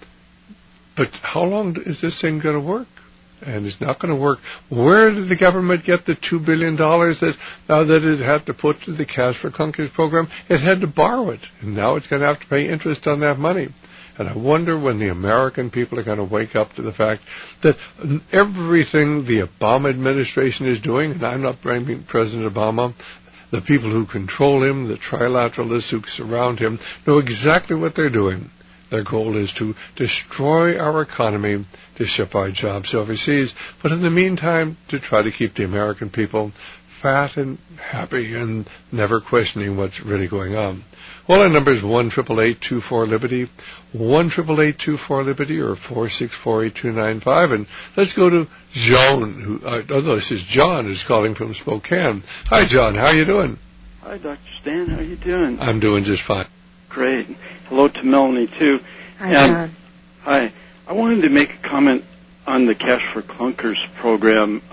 But how long is this thing going to work? And it's not going to work. Where did the government get the $2 billion that it had to put to the Cash for Clunkers program? It had to borrow it, and now it's going to have to pay interest on that money. And I wonder when the American people are going to wake up to the fact that everything the Obama administration is doing, and I'm not blaming President Obama, the people who control him, the trilateralists who surround him, know exactly what they're doing. Their goal is to destroy our economy, to ship our jobs overseas, but in the meantime, to try to keep the American people fat and happy and never questioning what's really going on. Well, our number is 1-888-24-LIBERTY, 1-888-24-LIBERTY, or 464-8295. And let's go to Joan, this is John, who's calling from Spokane. Hi, John. How are you doing? Hi, Dr. Stan. How are you doing? I'm doing just fine. Great. Hello to Melanie, too. Hi, John. Hi. I wanted to make a comment on the Cash for Clunkers program.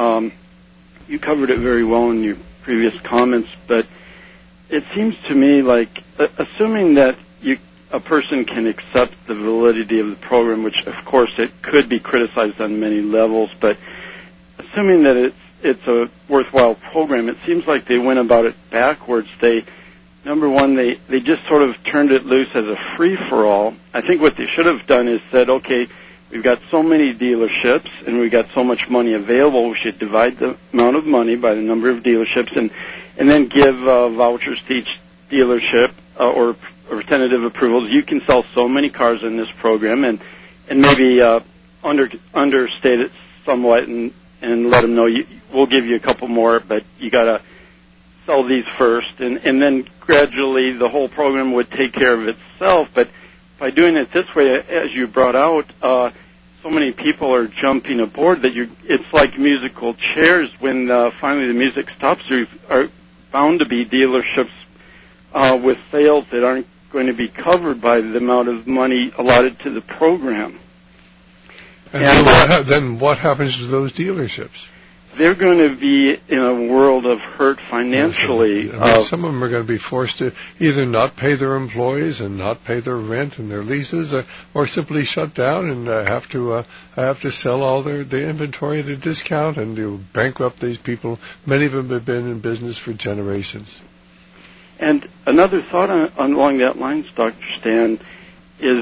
You covered it very well in your previous comments, but it seems to me like, assuming that a person can accept the validity of the program, which, of course, it could be criticized on many levels, but assuming that it's a worthwhile program, it seems like they went about it backwards. Number one, they just sort of turned it loose as a free-for-all. I think what they should have done is said, okay, we've got so many dealerships and we've got so much money available, we should divide the amount of money by the number of dealerships and then give vouchers to each dealership or tentative approvals. You can sell so many cars in this program and maybe understate it somewhat and let them know we'll give you a couple more, but you got to sell these first, and then gradually the whole program would take care of itself. But by doing it this way, as you brought out, so many people are jumping aboard that it's like musical chairs. When finally the music stops, there are bound to be dealerships with sales that aren't going to be covered by the amount of money allotted to the program. And then what happens to those dealerships? They're going to be in a world of hurt financially. Some of them are going to be forced to either not pay their employees and not pay their rent and their leases, or simply shut down and have to sell all the inventory at a discount and to bankrupt these people. Many of them have been in business for generations. And another thought along that line, Dr. Stan, is,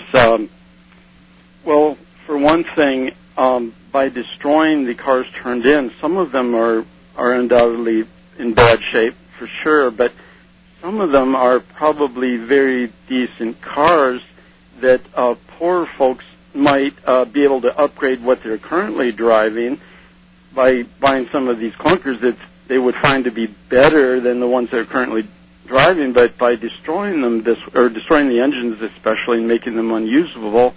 for one thing, by destroying the cars turned in, some of them are undoubtedly in bad shape, for sure, but some of them are probably very decent cars that poor folks might be able to upgrade what they're currently driving by buying some of these clunkers that they would find to be better than the ones they're currently driving, but by destroying them, destroying the engines especially and making them unusable,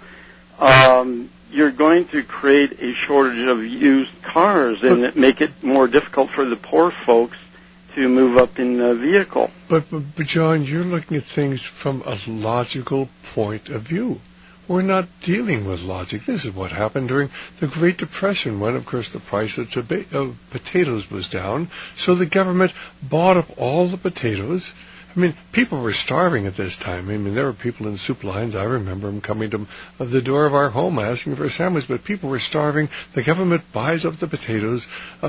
you're going to create a shortage of used cars and make it more difficult for the poor folks to move up in the vehicle. But John, you're looking at things from a logical point of view. We're not dealing with logic. This is what happened during the Great Depression when, of course, the price of potatoes was down. So the government bought up all the potatoes. I mean, people were starving at this time. I mean, there were people in soup lines. I remember them coming to the door of our home asking for a sandwich, but people were starving. The government buys up the potatoes,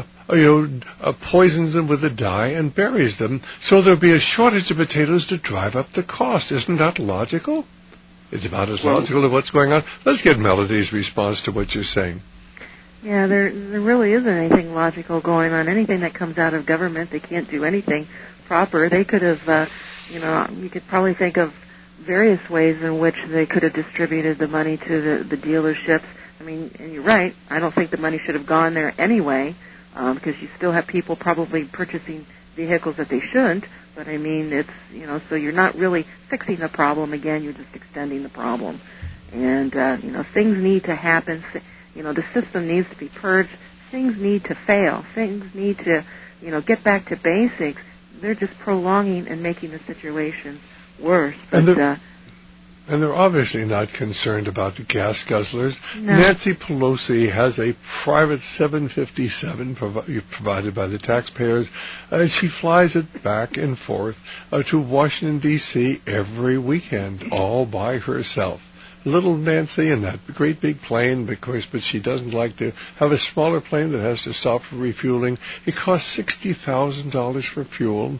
poisons them with a dye and buries them, so there'll be a shortage of potatoes to drive up the cost. Isn't that logical? It's about as logical as what's going on. Let's get Melody's response to what you're saying. Yeah, there really isn't anything logical going on. Anything that comes out of government, they can't do anything proper. They could have, you could probably think of various ways in which they could have distributed the money to the dealerships. I mean, and you're right, I don't think the money should have gone there anyway, because you still have people probably purchasing vehicles that they shouldn't. But I mean, it's, so you're not really fixing the problem again, you're just extending the problem. And, things need to happen. The system needs to be purged. Things need to fail. Things need to, get back to basics. They're just prolonging and making the situation worse. But, and they're obviously not concerned about the gas guzzlers. No. Nancy Pelosi has a private 757 provided by the taxpayers, and she flies it back and forth to Washington, D.C. every weekend, all by herself. Little Nancy in that great big plane, but she doesn't like to have a smaller plane that has to stop for refueling. It costs $60,000 for fuel.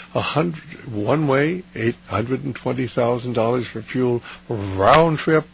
One way, $820,000 for fuel. Round trip,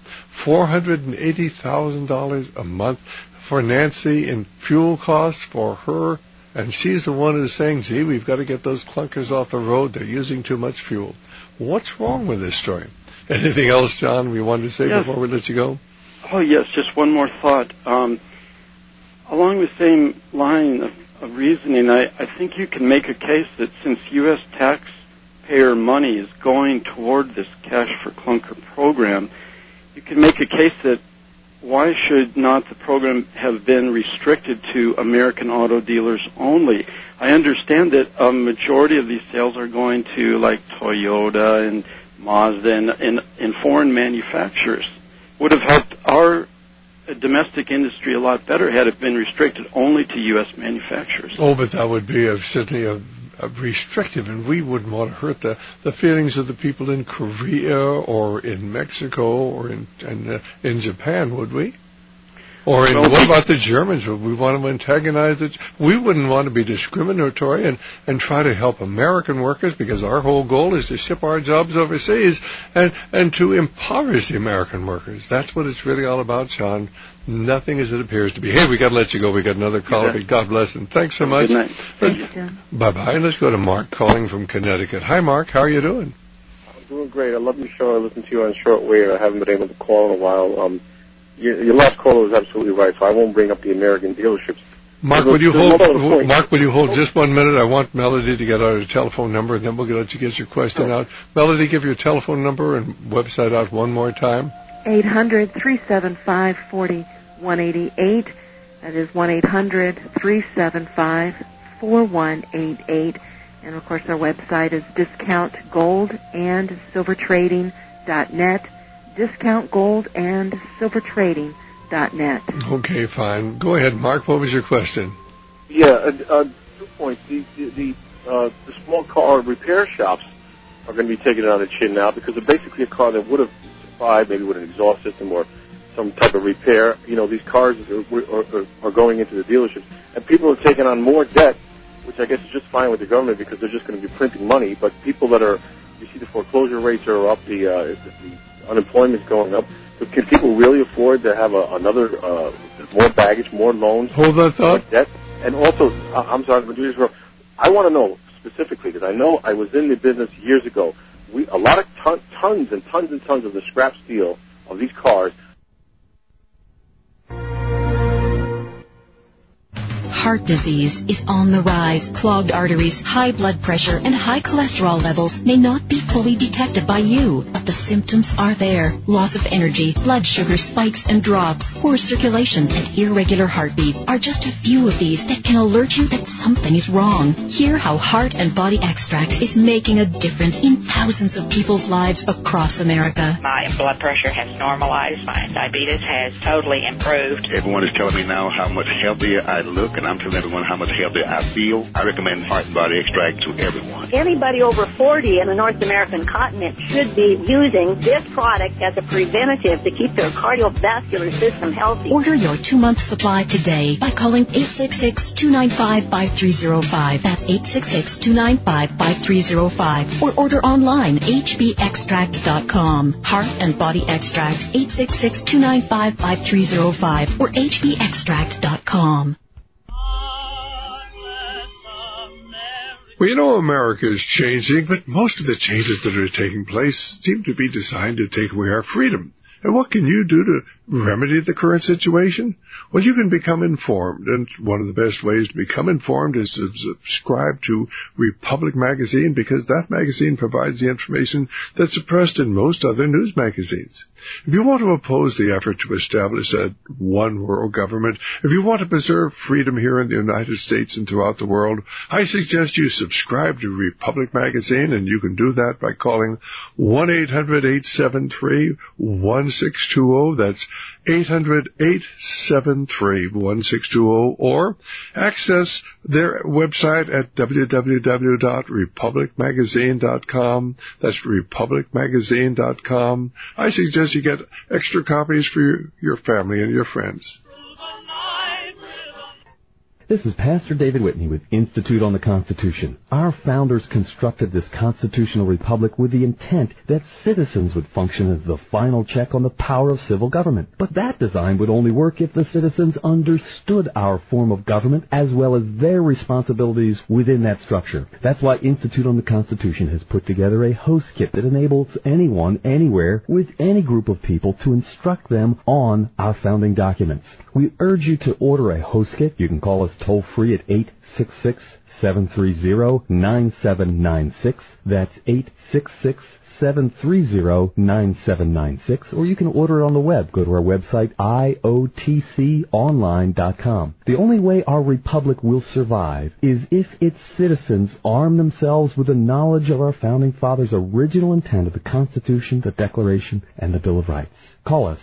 $480,000 a month for Nancy in fuel costs for her. And she's the one who's saying, gee, we've got to get those clunkers off the road. They're using too much fuel. What's wrong with this story? Anything else, John, we wanted to say before we let you go? Oh, yes, just one more thought. Along the same line of reasoning, I think you can make a case that since U.S. taxpayer money is going toward this Cash for Clunker program, you can make a case that why should not the program have been restricted to American auto dealers only? I understand that a majority of these sales are going to like Toyota and Mazda and foreign manufacturers. Would have helped our domestic industry a lot better had it been restricted only to U.S. manufacturers. Oh, but that would be certainly a restrictive, and we wouldn't want to hurt the feelings of the people in Korea or in Mexico or in Japan, would we? Or what about the Germans? Would we want to antagonize it? We wouldn't want to be discriminatory and try to help American workers, because our whole goal is to ship our jobs overseas and to impoverish the American workers. That's what it's really all about, Sean. Nothing as it appears to be. Hey, we got to let you go. We got another caller. Yeah. God bless, and thanks so much. Good night. Thank you, John. Bye-bye. Let's go to Mark calling from Connecticut. Hi, Mark. How are you doing? I'm doing great. I love your show. I listen to you on shortwave. I haven't been able to call in a while. Your last caller was absolutely right, so I won't bring up the American dealerships. Mark, will you hold just 1 minute? I want Melody to get out her telephone number, and then we'll let you get your question out. Melody, give your telephone number and website out one more time. 800-375-4188. That is 1-800-375-4188. And, of course, our website is discountgoldandsilvertrading.net. Discountgoldandsilvertrading.net. Okay, fine. Go ahead, Mark. What was your question? Yeah, 2 points. The small car repair shops are going to be taking it on the chin now because they're basically a car that would have supplied maybe with an exhaust system or some type of repair. You know, these cars are going into the dealerships, and people are taking on more debt, which I guess is just fine with the government because they're just going to be printing money. But people that are, you see the foreclosure rates are up, the unemployment's going up. So can people really afford to have another more baggage, more loans, hold that thought, more debt? And also, I'm sorry, I want to know specifically because I know I was in the business years ago. A lot of tons and tons and tons of the scrap steel of these cars. Heart disease is on the rise. Clogged arteries, high blood pressure, and high cholesterol levels may not be fully detected by you, but the symptoms are there. Loss of energy, blood sugar spikes and drops, poor circulation, and irregular heartbeat are just a few of these that can alert you that something is wrong. Hear how Heart and Body Extract is making a difference in thousands of people's lives across America. My blood pressure has normalized. My diabetes has totally improved. Everyone is telling me now how much healthier I look, and I'm telling everyone how much healthier I feel. I recommend Heart and Body Extract to everyone. Anybody over 40 in the North American continent should be using this product as a preventative to keep their cardiovascular system healthy. Order your 2-month supply today by calling 866-295-5305. That's 866-295-5305. Or order online, hbextract.com. Heart and Body Extract, 866-295-5305 or hbextract.com. Well, you know, America is changing, but most of the changes that are taking place seem to be designed to take away our freedom. And what can you do to remedy the current situation? Well, you can become informed, and one of the best ways to become informed is to subscribe to Republic Magazine, because that magazine provides the information that's suppressed in most other news magazines. If you want to oppose the effort to establish a one world government, if you want to preserve freedom here in the United States and throughout the world, I suggest you subscribe to Republic Magazine, and you can do that by calling 1-800-873-1620. That's 800-873-1620, or access their website at www.republicmagazine.com. That's republicmagazine.com. I suggest you get extra copies for your family and your friends. This is Pastor David Whitney with Institute on the Constitution. Our founders constructed this constitutional republic with the intent that citizens would function as the final check on the power of civil government. But that design would only work if the citizens understood our form of government as well as their responsibilities within that structure. That's why Institute on the Constitution has put together a host kit that enables anyone, anywhere, with any group of people to instruct them on our founding documents. We urge you to order a host kit. You can call us toll-free at 866-730-9796. That's 866-730-9796. Or you can order it on the web. Go to our website, iotconline.com. The only way our republic will survive is if its citizens arm themselves with the knowledge of our founding fathers' original intent of the Constitution, the Declaration, and the Bill of Rights. Call us.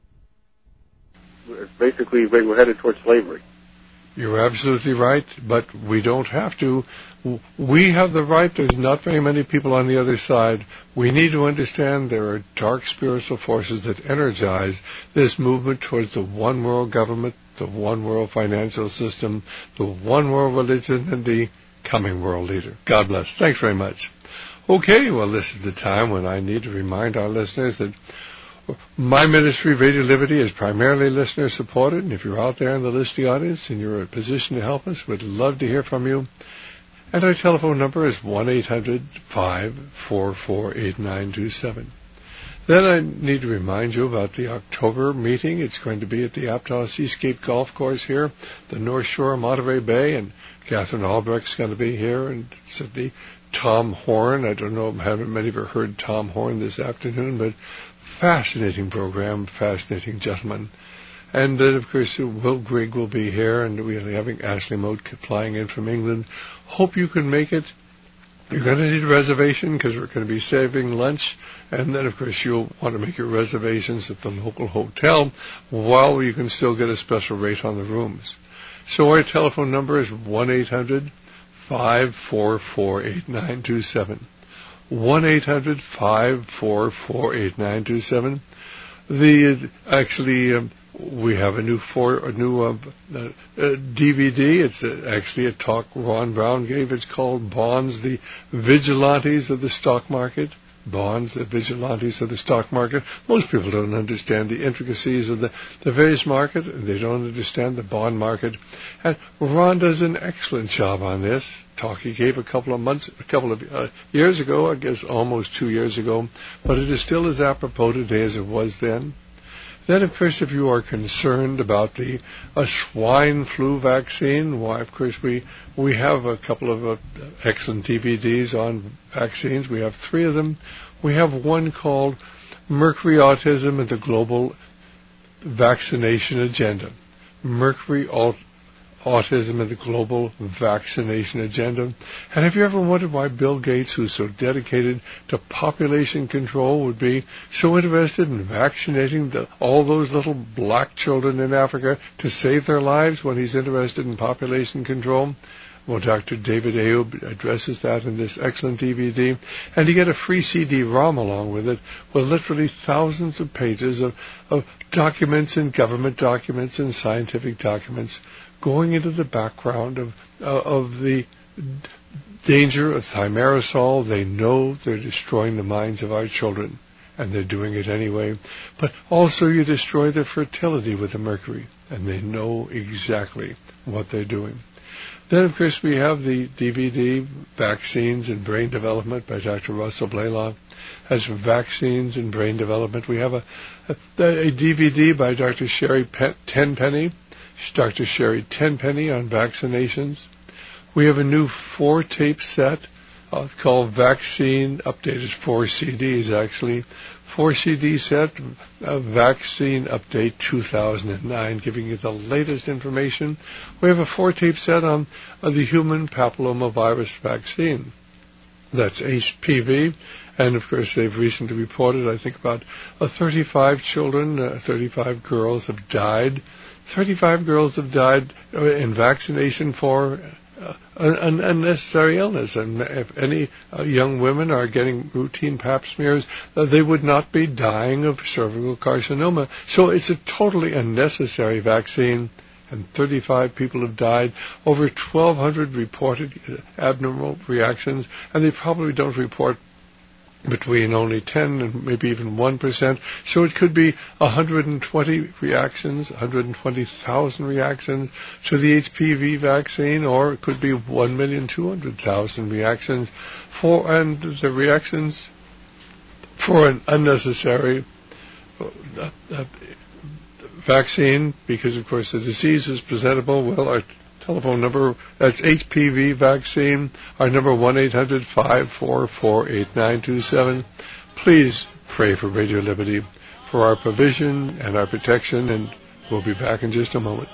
Basically, we're headed towards slavery. You're absolutely right, but we don't have to. We have the right. There's not very many people on the other side. We need to understand there are dark spiritual forces that energize this movement towards the one world government, the one world financial system, the one world religion, and the coming world leader. God bless. Thanks very much. Okay, well, this is the time when I need to remind our listeners that my ministry, Radio Liberty, is primarily listener-supported, and if you're out there in the listening audience and you're in a position to help us, we'd love to hear from you. And our telephone number is 1-800-544-8927. Then I need to remind you about the October meeting. It's going to be at the Aptos Seascape Golf Course here, the North Shore of Monterey Bay, and Catherine Albrecht's going to be here, and Sydney. Tom Horn, I don't know, haven't many of you heard Tom Horn this afternoon, but fascinating program, fascinating gentleman. And then, of course, Will Grigg will be here, and we're having Ashley Mote flying in from England. Hope you can make it. You're going to need a reservation because we're going to be saving lunch. And then, of course, you'll want to make your reservations at the local hotel while you can still get a special rate on the rooms. So our telephone number is 1-800-544-8927. 1-800-544-8927. We have a new DVD. It's actually a talk Ron Brown gave. It's called Bonds, the Vigilantes of the Stock Market. Bonds, the Vigilantes of the Stock Market. Most people don't understand the intricacies of the various market. They don't understand the bond market. And Ron does an excellent job on this. Talk he gave a couple of years ago, I guess almost 2 years ago, but it is still as apropos today as it was then. Then, of course, if you are concerned about a swine flu vaccine, why, of course, we have a couple of excellent DVDs on vaccines. We have 3 of them. We have one called Mercury Autism and the Global Vaccination Agenda. Mercury Autism and the Global Vaccination Agenda. And have you ever wondered why Bill Gates, who's so dedicated to population control, would be so interested in vaccinating all those little black children in Africa to save their lives when he's interested in population control? Well, Dr. David Ayoub addresses that in this excellent DVD. And you get a free CD-ROM along with it, with literally thousands of pages of documents and government documents and scientific documents going into the background of the danger of thimerosal. They know they're destroying the minds of our children, and they're doing it anyway. But also you destroy their fertility with the mercury, and they know exactly what they're doing. Then, of course, we have the DVD, Vaccines and Brain Development by Dr. Russell Blaylock. As for Vaccines and Brain Development, we have a DVD by Dr. Sherry Tenpenny. Dr. Sherry Tenpenny on vaccinations. We have a new 4-tape set called Vaccine Update. It's 4 CDs, actually. 4 CD set, Vaccine Update 2009, giving you the latest information. We have a 4-tape set on the human papillomavirus vaccine. That's HPV. And, of course, they've recently reported, I think, about 35 children, 35 girls have died. 35 girls have died in vaccination for an unnecessary illness. And if any young women are getting routine pap smears, they would not be dying of cervical carcinoma. So it's a totally unnecessary vaccine, and 35 people have died. Over 1,200 reported abnormal reactions, and they probably don't report between only 10 and maybe even 1%. So it could be 120 reactions, 120,000 reactions to the HPV vaccine, or it could be 1,200,000 reactions and the reactions for an unnecessary vaccine, because, of course, the disease is presentable. Well, our telephone number, that's HPV vaccine, our number 1-800-544-8927. Please pray for Radio Liberty, for our provision and our protection, and we'll be back in just a moment.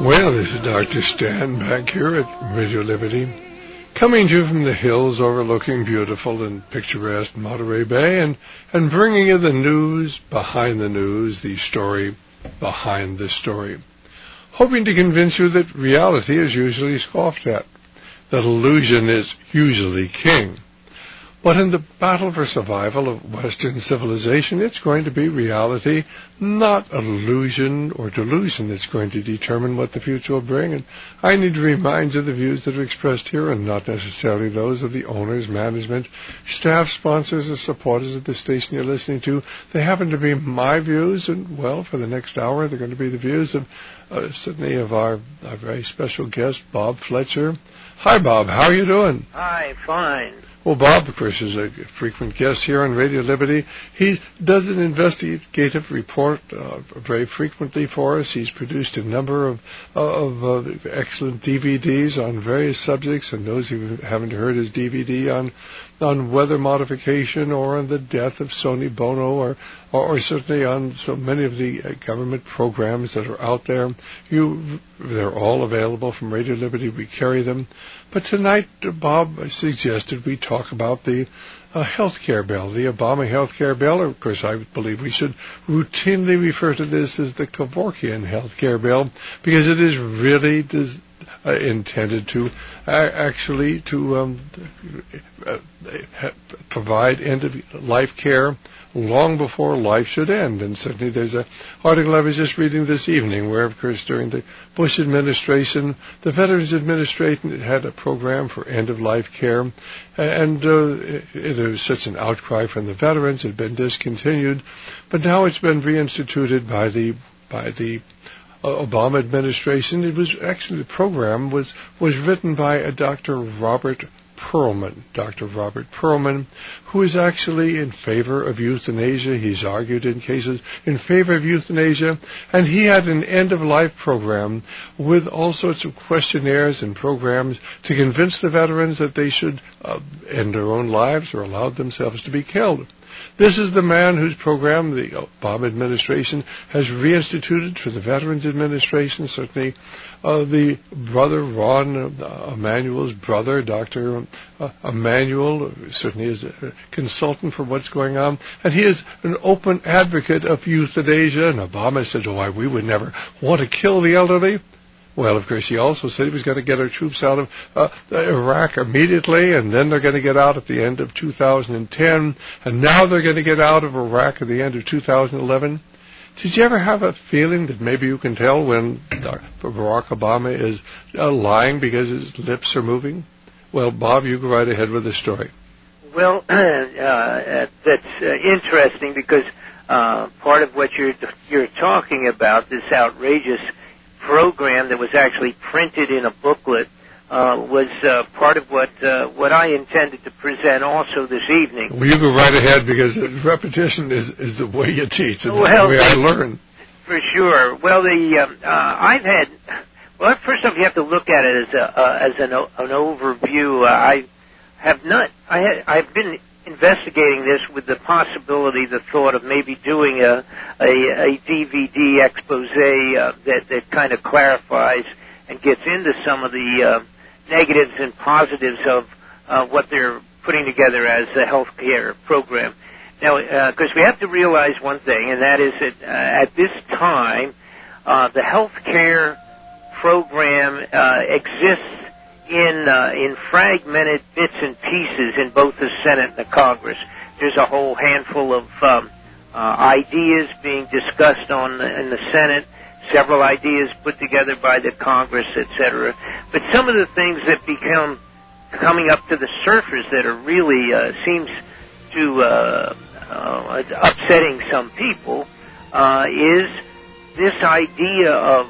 Well, this is Dr. Stan back here at Radio Liberty, coming to you from the hills overlooking beautiful and picturesque Monterey Bay and bringing you the news behind the news, the story behind the story. Hoping to convince you that reality is usually scoffed at, that illusion is usually king. But in the battle for survival of Western civilization, it's going to be reality, not illusion or delusion, that's going to determine what the future will bring. And I need to remind you the views that are expressed here and not necessarily those of the owners, management, staff, sponsors, or supporters of the station you're listening to. They happen to be my views, and, well, for the next hour, they're going to be the views of certainly of our very special guest, Bob Fletcher. Hi, Bob. How are you doing? Hi, fine. Well, Bob, of course, is a frequent guest here on Radio Liberty. He does an investigative report very frequently for us. He's produced a number of excellent DVDs on various subjects, and those who haven't heard his DVD on weather modification or on the death of Sonny Bono or certainly on so many of the government programs that are out there. They're all available from Radio Liberty. We carry them. But tonight, Bob suggested we talk about the health care bill, the Obama health care bill. Of course, I believe we should routinely refer to this as the Kevorkian health care bill because it is really intended to actually provide end-of-life care long before life should end. And certainly there's an article I was just reading this evening where, of course, during the Bush administration, the Veterans Administration had a program for end-of-life care, and there was such an outcry from the veterans. It had been discontinued, but now it's been reinstituted by the Obama administration. It was actually, the program was written by a Dr. Robert Pearlman, who is actually in favor of euthanasia. He's argued in cases in favor of euthanasia, and he had an end-of-life program with all sorts of questionnaires and programs to convince the veterans that they should end their own lives or allow themselves to be killed. This is the man whose program the Obama administration has reinstituted for the Veterans Administration. Certainly the brother, Ron Emanuel's brother, Dr. Emanuel, certainly is a consultant for what's going on. And he is an open advocate of euthanasia. And Obama said, we would never want to kill the elderly. Well, of course, he also said he was going to get our troops out of Iraq immediately, and then they're going to get out at the end of 2010, and now they're going to get out of Iraq at the end of 2011. Did you ever have a feeling that maybe you can tell when Barack Obama is lying because his lips are moving? Well, Bob, you go right ahead with the story. Well, that's interesting because part of what you're talking about, this outrageous program that was actually printed in a booklet, was part of what I intended to present also this evening. Well, you go right ahead because repetition is the way you teach and the way I learn. For sure. Well, first off, you have to look at it as an overview. I've been investigating this with the possibility, the thought of maybe doing a DVD expose that kind of clarifies and gets into some of the negatives and positives of what they're putting together as a health care program. Now, because we have to realize one thing, and that is that at this time, the health care program exists in fragmented bits and pieces in both the Senate and the Congress. There's a whole handful of ideas being discussed in the Senate, several ideas put together by the Congress, etc. But some of the things that become coming up to the surface that are really seems to upsetting some people is this idea of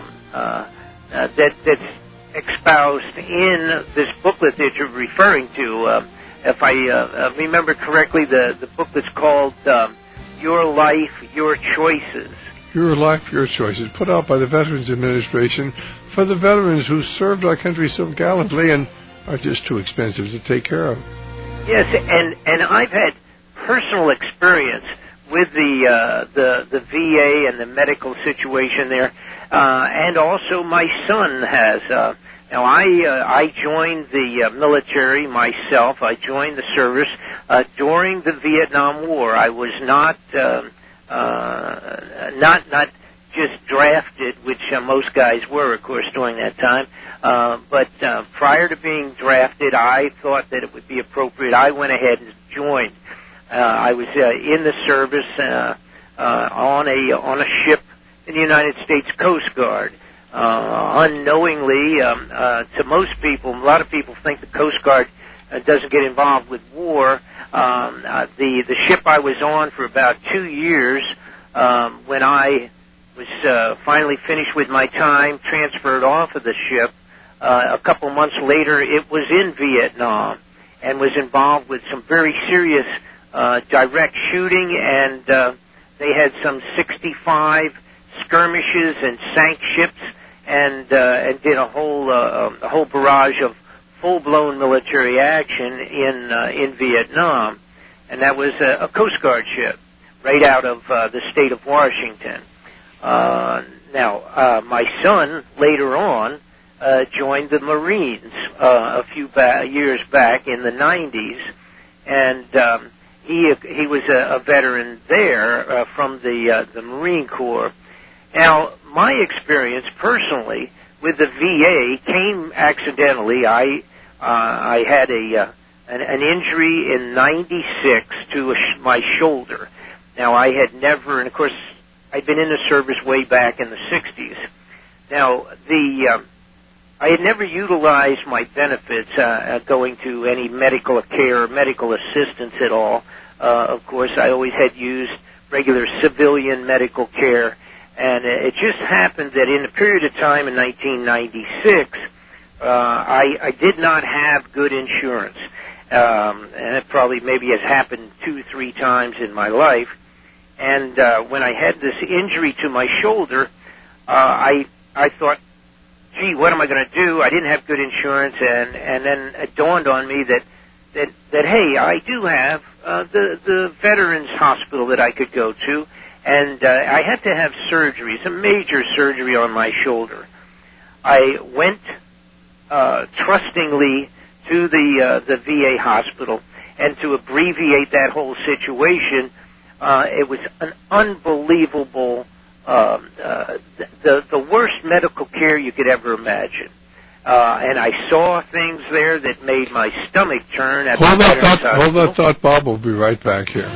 that's espoused in this booklet that you're referring to. If I remember correctly, the booklet's called Your Life, Your Choices. Your Life, Your Choices, put out by the Veterans Administration for the veterans who served our country so gallantly and are just too expensive to take care of. Yes, and I've had personal experience with the VA and the medical situation there, and also my son has. Now I joined the military myself. I joined the service during the Vietnam War. I was not just drafted, which most guys were, of course, during that time. But prior to being drafted, I thought that it would be appropriate. I went ahead and joined. I was in the service on a ship in the United States Coast Guard. Unknowingly, to most people, a lot of people think the Coast Guard doesn't get involved with war. The ship I was on for about 2 years, when I was finally finished with my time, transferred off of the ship, a couple months later, it was in Vietnam and was involved with some very serious direct shooting, and they had some 65 skirmishes and sank ships, and did a whole barrage of full-blown military action in Vietnam, and that was a Coast Guard ship right out of the state of Washington. Now, my son later on joined the Marines a few years back in the 90s, and he was a veteran there from the Marine Corps. Now, my experience personally with the VA came accidentally. I had an injury in '96 to my shoulder. Now, I had never, and of course, I'd been in the service way back in the '60s. Now, I had never utilized my benefits going to any medical care or medical assistance at all. Of course, I always had used regular civilian medical care. And it just happened that in a period of time in 1996, I did not have good insurance. And it probably maybe has happened 2-3 times in my life. And when I had this injury to my shoulder, I thought, gee, what am I going to do? I didn't have good insurance, and then it dawned on me that hey, I do have the Veterans Hospital that I could go to. And I had to have surgery, some major surgery on my shoulder. I went trustingly to the VA hospital, and to abbreviate that whole situation, it was an unbelievable, the worst medical care you could ever imagine. And I saw things there that made my stomach turn. Hold that thought, Bob. We'll be right back here.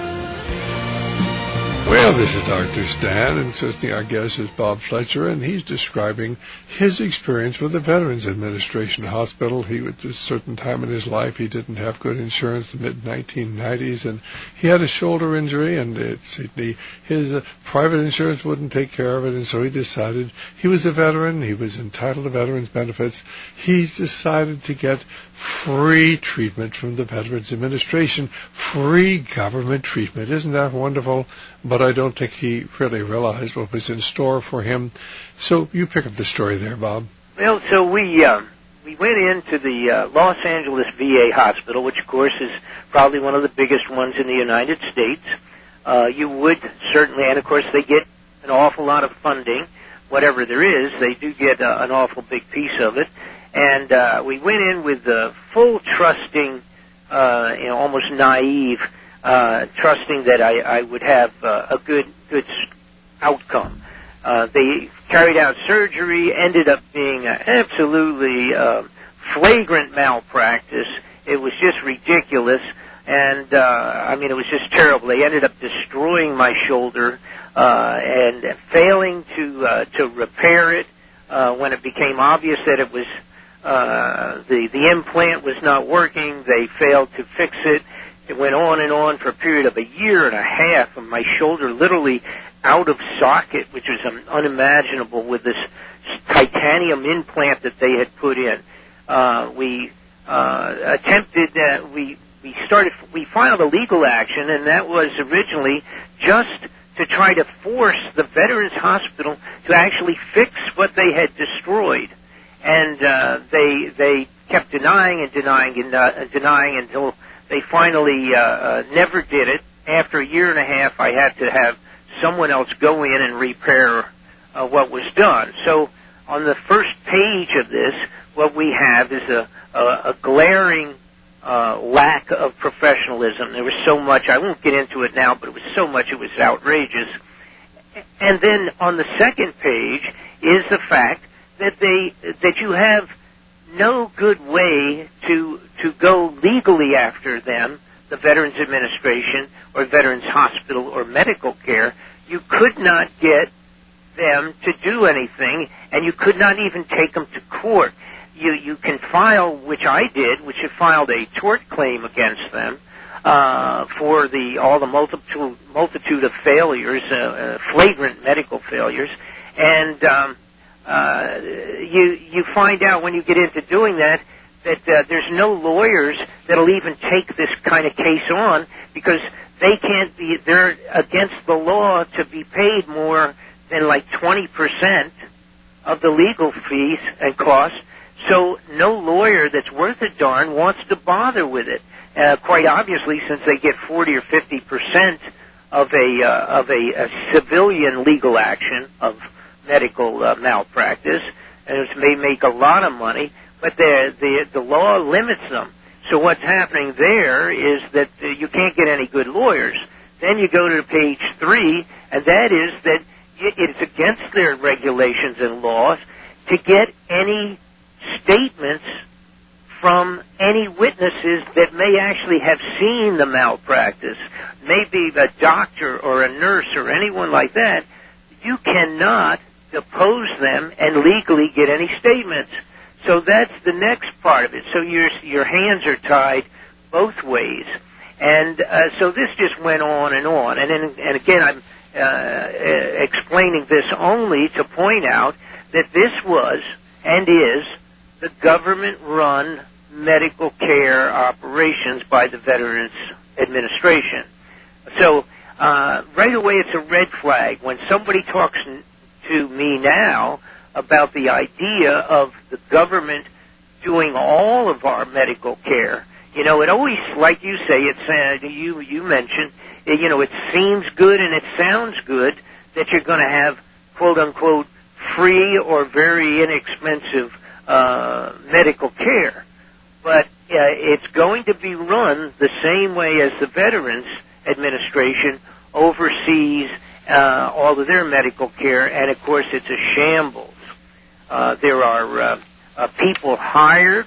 Well, this is Dr. Stan, and certainly our guest is Bob Fletcher, and he's describing his experience with the Veterans Administration Hospital. He, at a certain time in his life, he didn't have good insurance in the mid-1990s, and he had a shoulder injury, and his private insurance wouldn't take care of it, and so he decided he was a veteran, he was entitled to veterans benefits. He decided to get free treatment from the Veterans Administration, free government treatment. Isn't that wonderful? But I don't think he really realized what was in store for him. So you pick up the story there, Bob. Well, so we went into the Los Angeles VA hospital, which, of course, is probably one of the biggest ones in the United States. You would certainly, and, of course, they get an awful lot of funding. Whatever there is, they do get an awful big piece of it. And we went in with full trusting, almost naive, trusting that I would have a good outcome. They carried out surgery, ended up being absolutely flagrant malpractice. It was just ridiculous, and it was just terrible. They ended up destroying my shoulder and failing to repair it when it became obvious that it was the implant was not working. They failed to fix it. It went on and on for a period of 1.5 years, and my shoulder literally out of socket, which was unimaginable with this titanium implant that they had put in. We filed a legal action, and that was originally just to try to force the Veterans Hospital to actually fix what they had destroyed. And they kept denying until they finally never did it. after a year and a half, I had to have someone else go in and repair what was done. So on the first page of this, what we have is a glaring lack of professionalism. There was so much, I won't get into it now, but it was so much, it was outrageous. And then on the second page is the fact that you have no good way to go legally after them, the Veterans Administration or Veterans Hospital or medical care. You could not get them to do anything, and you could not even take them to court. You can file, which I did, which you filed a tort claim against them for all the multitude of failures, flagrant medical failures, and you find out when you get into doing that there's no lawyers that'll even take this kind of case on, because they're against the law to be paid more than like 20% of the legal fees and costs. So no lawyer that's worth a darn wants to bother with it. Quite obviously, since they get 40 or 50% of a civilian legal action of medical malpractice, and it may make a lot of money, but the law limits them. So what's happening there is that you can't get any good lawyers. Then you go to page 3, and that is that it's against their regulations and laws to get any statements from any witnesses that may actually have seen the malpractice, maybe a doctor or a nurse or anyone like that. You cannot depose them and legally get any statements. So that's the next part of it. So your hands are tied both ways. And so this just went on. And again, I'm explaining this only to point out that this was and is the government-run medical care operations by the Veterans Administration. So right away it's a red flag. When somebody talks to me now about the idea of the government doing all of our medical care, it always, like you say, you mentioned, it seems good and it sounds good that you're going to have, quote-unquote, free or very inexpensive medical care. But it's going to be run the same way as the Veterans Administration oversees all of their medical care, and, of course, it's a shambles. There are people hired,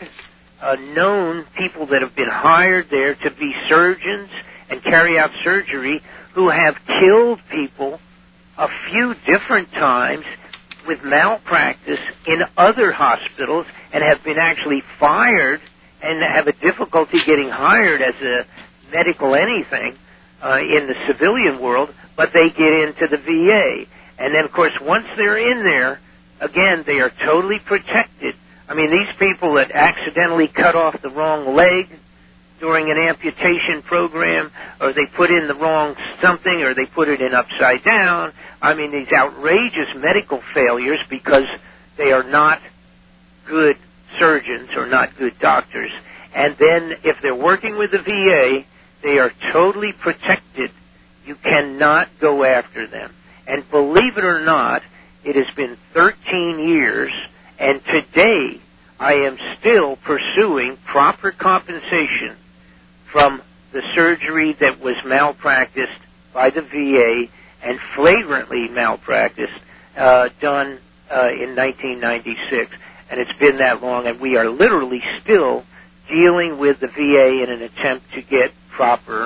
known people that have been hired there to be surgeons and carry out surgery who have killed people a few different times with malpractice in other hospitals and have been actually fired and have a difficulty getting hired as a medical anything in the civilian world, but they get into the VA. And then, of course, once they're in there, again, they are totally protected. I mean, these people that accidentally cut off the wrong leg during an amputation program, or they put in the wrong something, or they put it in upside down. I mean, these outrageous medical failures because they are not good surgeons or not good doctors. And then if they're working with the VA, they are totally protected. You cannot go after them. And believe it or not, it has been 13 years, and today I am still pursuing proper compensation from the surgery that was malpracticed by the VA and flagrantly malpracticed done in 1996. And it's been that long, and we are literally still dealing with the VA in an attempt to get proper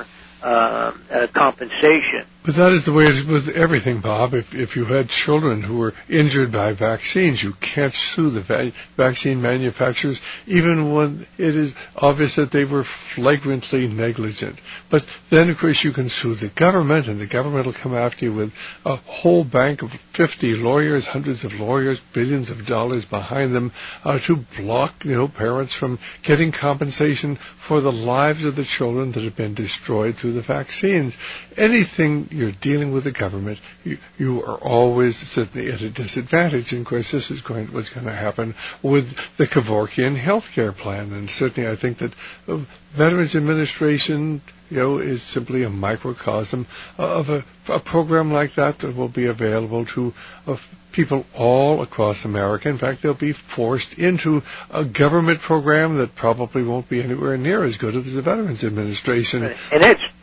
compensation. But that is the way it is with everything, Bob. If you had children who were injured by vaccines, you can't sue the vaccine manufacturers, even when it is obvious that they were flagrantly negligent. But then, of course, you can sue the government, and the government will come after you with a whole bank of 50 lawyers, hundreds of lawyers, billions of dollars behind them to block, parents from getting compensation for the lives of the children that have been destroyed through the vaccines. Anything you're dealing with the government, you are always certainly at a disadvantage. And of course, this is what's going to happen with the Kevorkian healthcare plan. And certainly, I think that Veterans Administration, is simply a microcosm of a program like that will be available to people all across America. In fact, they'll be forced into a government program that probably won't be anywhere near as good as the Veterans Administration. Right. And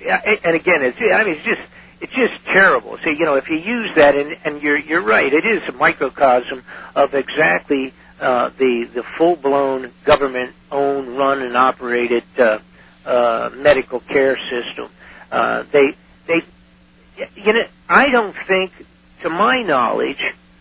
it's just terrible. So, if you use that, and you're right, it is a microcosm of exactly the full-blown government-owned, run, and operated medical care system. I don't think, to my knowledge,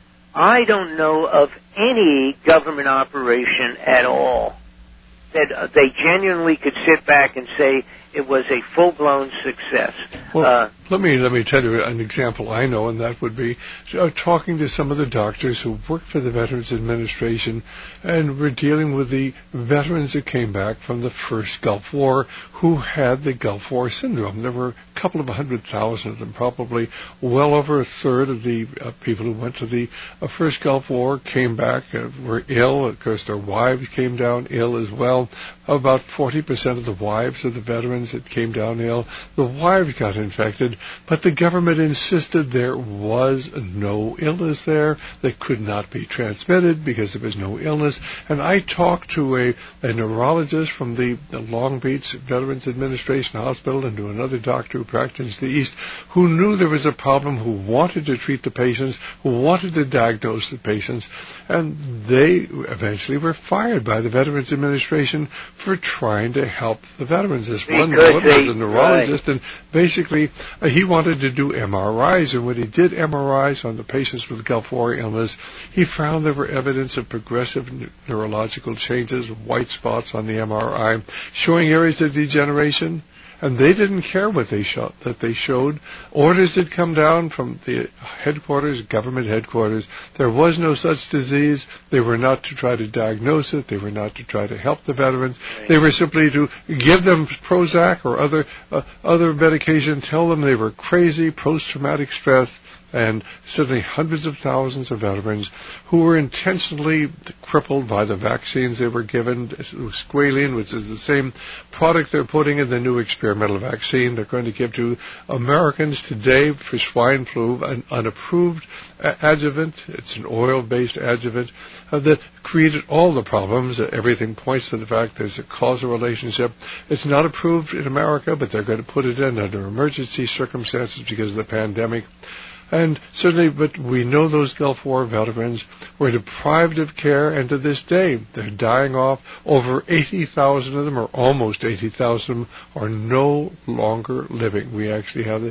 I don't know of any government operation at all that they genuinely could sit back and say it was a full-blown success. Well, let me tell you an example I know, and that would be talking to some of the doctors who worked for the Veterans Administration and were dealing with the veterans that came back from the first Gulf War who had the Gulf War syndrome. There were a couple of 100,000 of them, probably well over a third of the people who went to the first Gulf War came back, were ill. Of course, their wives came down ill as well. About 40% of the wives of the veterans that came down ill, the wives got infected, but the government insisted there was no illness there that could not be transmitted because there was no illness. And I talked to a neurologist from the Long Beach Veterans Administration Hospital and to another doctor who practiced in the East who knew there was a problem, who wanted to treat the patients, who wanted to diagnose the patients, and they eventually were fired by the Veterans Administration for trying to help the veterans. This one was a neurologist, and basically he wanted to do MRIs, and when he did MRIs on the patients with Gulf War illness, he found there were evidence of progressive neurological changes, white spots on the MRI, showing areas of degeneration. And they didn't care what they showed. Orders had come down from the headquarters, government headquarters. There was no such disease. They were not to try to diagnose it. They were not to try to help the veterans. They were simply to give them Prozac or other medication, tell them they were crazy, post-traumatic stress, and certainly hundreds of thousands of veterans who were intentionally crippled by the vaccines they were given, squalene, which is the same product they're putting in the new experimental vaccine they're going to give to Americans today for swine flu, an unapproved adjuvant. It's an oil-based adjuvant that created all the problems. Everything points to the fact there's a causal relationship. It's not approved in America, but they're going to put it in under emergency circumstances because of the pandemic. And certainly, but we know those Gulf War veterans were deprived of care, and to this day, they're dying off. Over 80,000 of them, or almost 80,000 of them, are no longer living. We actually have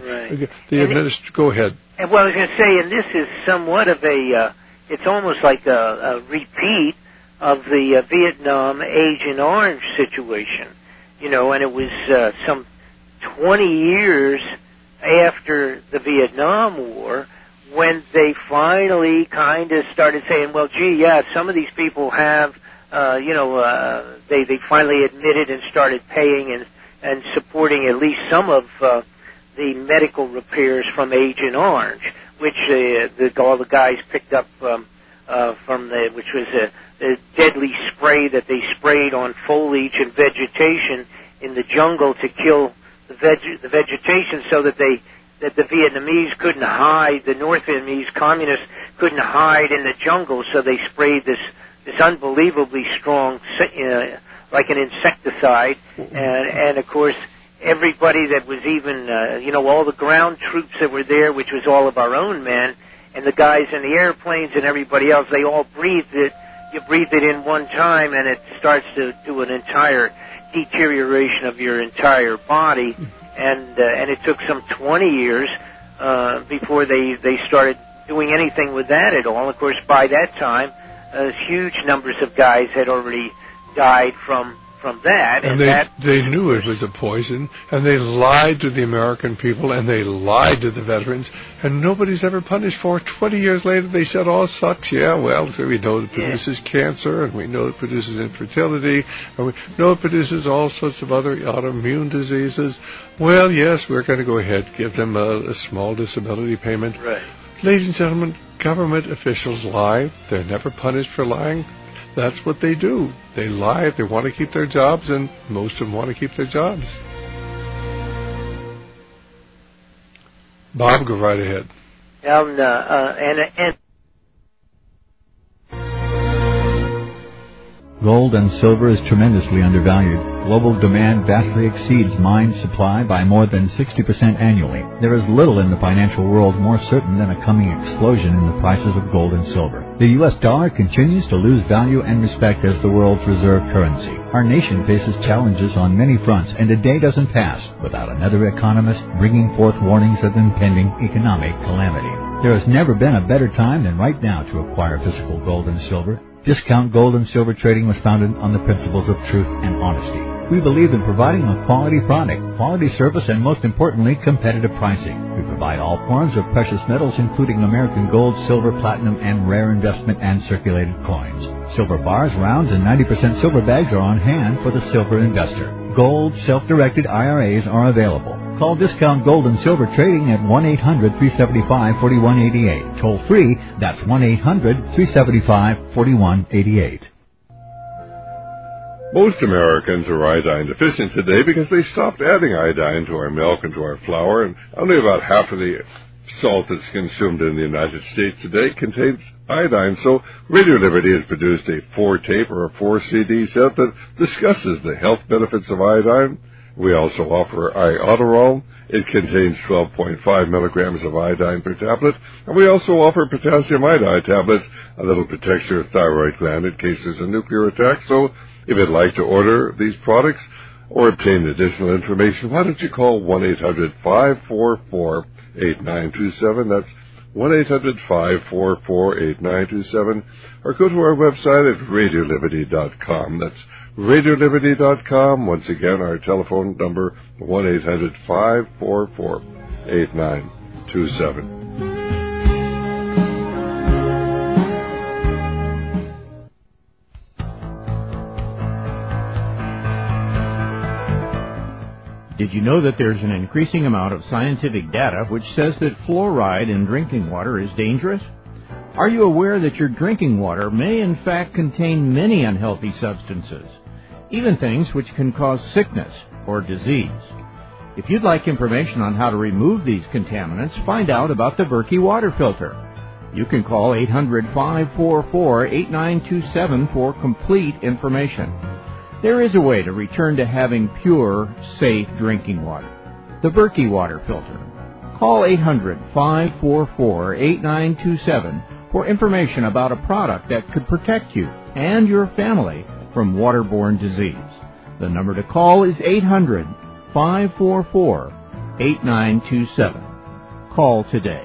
go ahead. And what I was going to say, and this is somewhat of it's almost like a repeat of the Vietnam Agent Orange situation, and it was some 20 years after the Vietnam War when they finally kind of started saying, well, gee, yeah, some of these people have, they finally admitted and started paying and supporting at least some of the medical repairs from Agent Orange, which all the guys picked up which was a deadly spray that they sprayed on foliage and vegetation in the jungle to kill the vegetation, so that the Vietnamese couldn't hide, the North Vietnamese communists couldn't hide in the jungle, so they sprayed this unbelievably strong, like an insecticide, and of course everybody that was even, all the ground troops that were there, which was all of our own men, and the guys in the airplanes and everybody else, they all breathed it. You breathe it in one time, and it starts to do an entire deterioration of your entire body, and it took some 20 years before they started doing anything with that at all. Of course, by that time, huge numbers of guys had already died from from that. And they knew it was a poison, and they lied to the American people, and they lied to the veterans, and nobody's ever punished for it. 20 years later, they said, oh, it sucks. Yeah, well, so we know it produces cancer, and we know it produces infertility, and we know it produces all sorts of other autoimmune diseases. Well, yes, we're going to go ahead, give them a small disability payment. Right. Ladies and gentlemen, government officials lie. They're never punished for lying. That's what they do. They lie if they want to keep their jobs, and most of them want to keep their jobs. Bob, go right ahead. Gold and silver is tremendously undervalued. Global demand vastly exceeds mine supply by more than 60% annually. There is little in the financial world more certain than a coming explosion in the prices of gold and silver. The U.S. dollar continues to lose value and respect as the world's reserve currency. Our nation faces challenges on many fronts, and a day doesn't pass without another economist bringing forth warnings of impending economic calamity. There has never been a better time than right now to acquire physical gold and silver. Discount Gold and Silver Trading was founded on the principles of truth and honesty. We believe in providing a quality product, quality service, and most importantly, competitive pricing. We provide all forms of precious metals, including American gold, silver, platinum, and rare investment and circulated coins. Silver bars, rounds, and 90% silver bags are on hand for the silver investor. Gold self-directed IRAs are available. Call Discount Gold and Silver Trading at 1-800-375-4188. Toll free, that's 1-800-375-4188. Most Americans are iodine deficient today because they stopped adding iodine to our milk and to our flour, and only about half of the salt that's consumed in the United States today contains iodine. So Radio Liberty has produced a 4-tape or a 4-CD set that discusses the health benefits of iodine. We also offer Iodoral. It contains 12.5 milligrams of iodine per tablet. And we also offer potassium iodide tablets that'll protect your thyroid gland in case there's a nuclear attack. So if you'd like to order these products or obtain additional information, why don't you call 1-800-544-8927. That's 1-800-544-8927. Or go to our website at radioliberty.com. That's radioliberty.com. Once again, our telephone number, 1-800-544-8927. Did you know that there's an increasing amount of scientific data which says that fluoride in drinking water is dangerous? Are you aware that your drinking water may in fact contain many unhealthy substances, even things which can cause sickness or disease? If you'd like information on how to remove these contaminants, find out about the Berkey water filter. You can call 800-544-8927 for complete information. There is a way to return to having pure, safe drinking water. The Berkey water filter. Call 800-544-8927 for information about a product that could protect you and your family from waterborne disease. The number to call is 800-544-8927. Call today.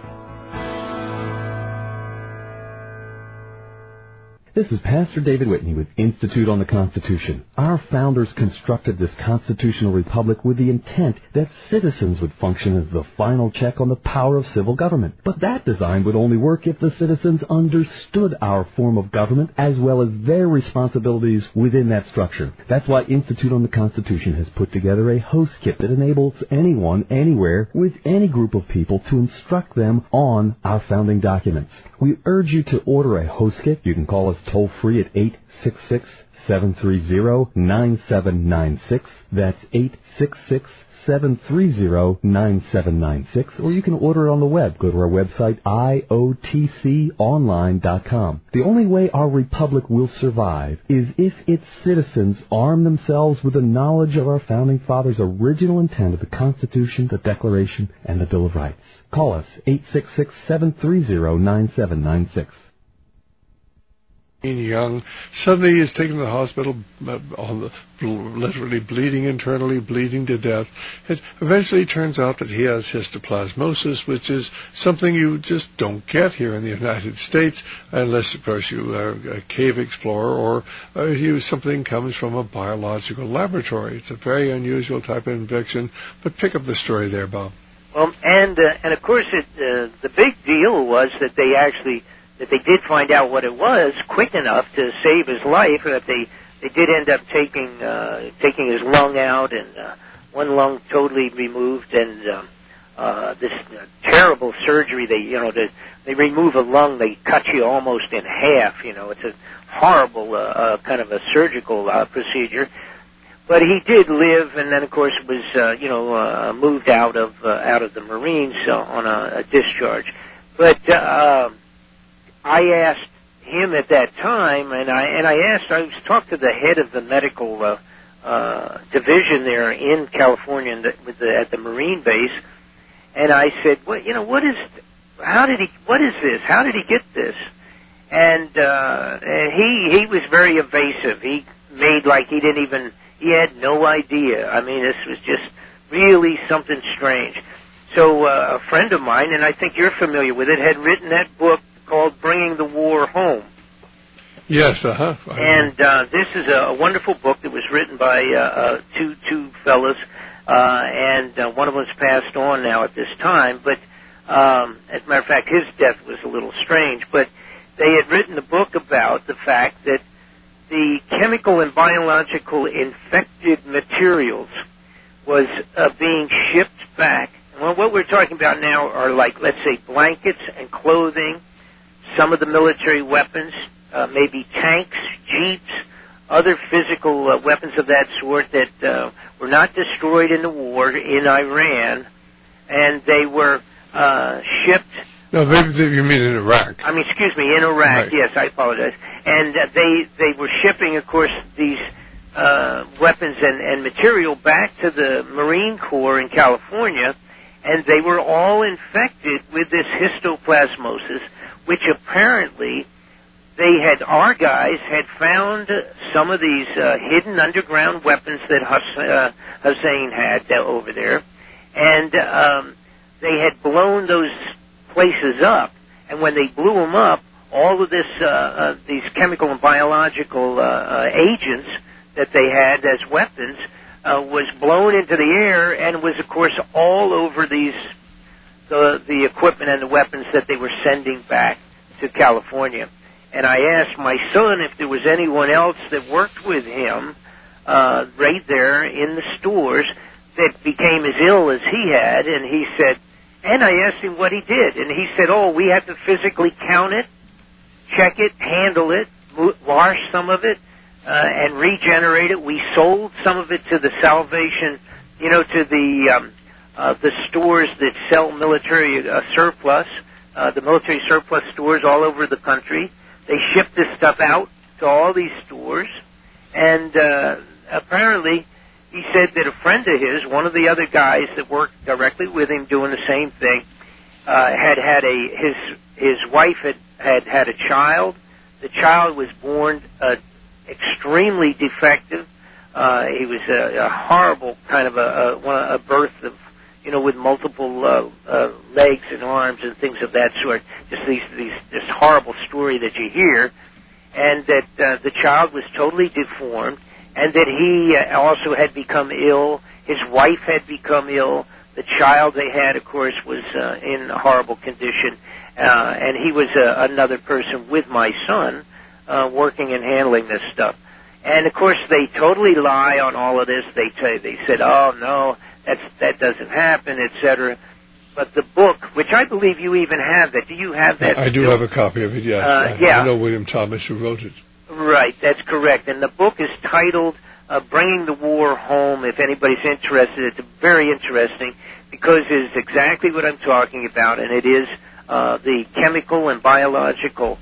This is Pastor David Whitney with Institute on the Constitution. Our founders constructed this constitutional republic with the intent that citizens would function as the final check on the power of civil government. But that design would only work if the citizens understood our form of government as well as their responsibilities within that structure. That's why Institute on the Constitution has put together a host kit that enables anyone, anywhere, with any group of people to instruct them on our founding documents. We urge you to order a host kit. You can call us toll-free at 866-730-9796. That's 866-730-9796. Or you can order it on the web. Go to our website, iotconline.com. The only way our republic will survive is if its citizens arm themselves with the knowledge of our founding fathers' original intent of the Constitution, the Declaration, and the Bill of Rights. Call us, 866-730-9796. young, suddenly is taken to the hospital, literally bleeding internally, bleeding to death. It eventually turns out that he has histoplasmosis, which is something you just don't get here in the United States, unless, of course, you are a cave explorer or something comes from a biological laboratory. It's a very unusual type of infection, but pick up the story there, Bob. Well, and of course, the big deal was that they did find out what it was quick enough to save his life. That they did end up taking his lung out and one lung totally removed, and this terrible surgery. They remove a lung, they cut you almost in half. It's a horrible kind of a surgical procedure. But he did live, and then of course was moved out of the Marines on a discharge. But I asked him at that time, and I talked to the head of the medical division there in California at the Marine base, and I said, what is this? How did he get this? And he was very evasive. He made like he had no idea. I mean, this was just really something strange. So a friend of mine, and I think you're familiar with it, had written that book called Bringing the War Home. Yes, And this is a wonderful book that was written by two fellas, and one of them's passed on now at this time. But as a matter of fact, his death was a little strange. But they had written a book about the fact that the chemical and biological infected materials was being shipped back. Well, what we're talking about now are like, let's say, blankets and clothing, some of the military weapons, maybe tanks, jeeps, other physical weapons of that sort that were not destroyed in the war in Iran, and they were shipped. No, you mean in Iraq. I mean, excuse me, in Iraq, right. Yes, I apologize. And they were shipping, of course, these weapons and material back to the Marine Corps in California, and they were all infected with this histoplasmosis, which apparently our guys had found some of these hidden underground weapons that Hussein had over there, and they had blown those places up, and when they blew them up, all of these chemical and biological agents that they had as weapons was blown into the air, and was of course all over the equipment and the weapons that they were sending back to California. And I asked my son if there was anyone else that worked with him right there in the stores that became as ill as he had, and he said, and I asked him what he did, and he said, we had to physically count it, check it, handle it, wash some of it, and regenerate it. We sold some of it to the Salvation, to the stores that sell military surplus, the military surplus stores all over the country. They shipped this stuff out to all these stores, and apparently he said that a friend of his, one of the other guys that worked directly with him doing the same thing, his wife had a child. The child was born extremely defective. He was a horrible kind of a birth of, with multiple legs and arms and things of that sort. Just this horrible story that you hear, and that the child was totally deformed, and that he also had become ill. His wife had become ill. The child they had, of course, was in a horrible condition, and he was another person with my son working and handling this stuff. And of course, they totally lie on all of this. They said, "Oh no, that doesn't happen," etc. But the book, which I believe you even have that. Do you have that? I do have a copy of it. Yes. Yeah. I know William Thomas who wrote it. Right, that's correct. And the book is titled Bringing the War Home. If anybody's interested, it's very interesting because it's exactly what I'm talking about, and it is the chemical and biological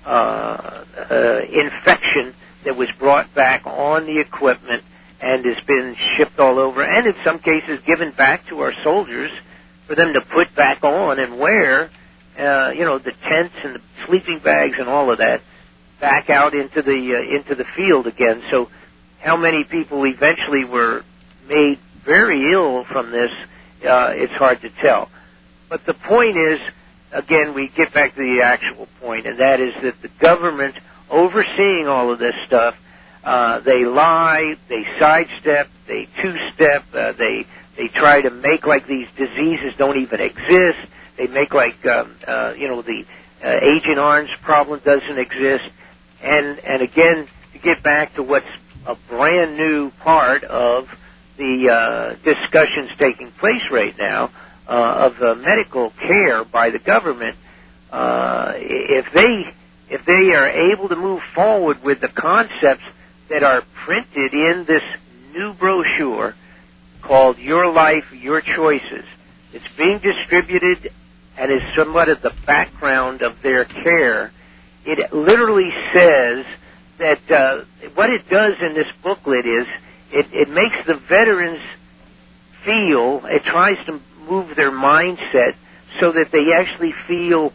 infection that was brought back on the equipment and has been shipped all over, and in some cases given back to our soldiers for them to put back on and wear, the tents and the sleeping bags and all of that. back out into the field again. So how many people eventually were made very ill from this, it's hard to tell. But the point is, again, we get back to the actual point, and that is that the government overseeing all of this stuff, they lie, they sidestep, they two-step, they try to make like these diseases don't even exist. They make like, the Agent Orange problem doesn't exist. And again, to get back to what's a brand new part of the discussions taking place right now of medical care by the government, if they are able to move forward with the concepts that are printed in this new brochure called Your Life, Your Choices, it's being distributed and is somewhat of the background of their care. It literally says that what it does in this booklet is it makes the veterans feel, it tries to move their mindset so that they actually feel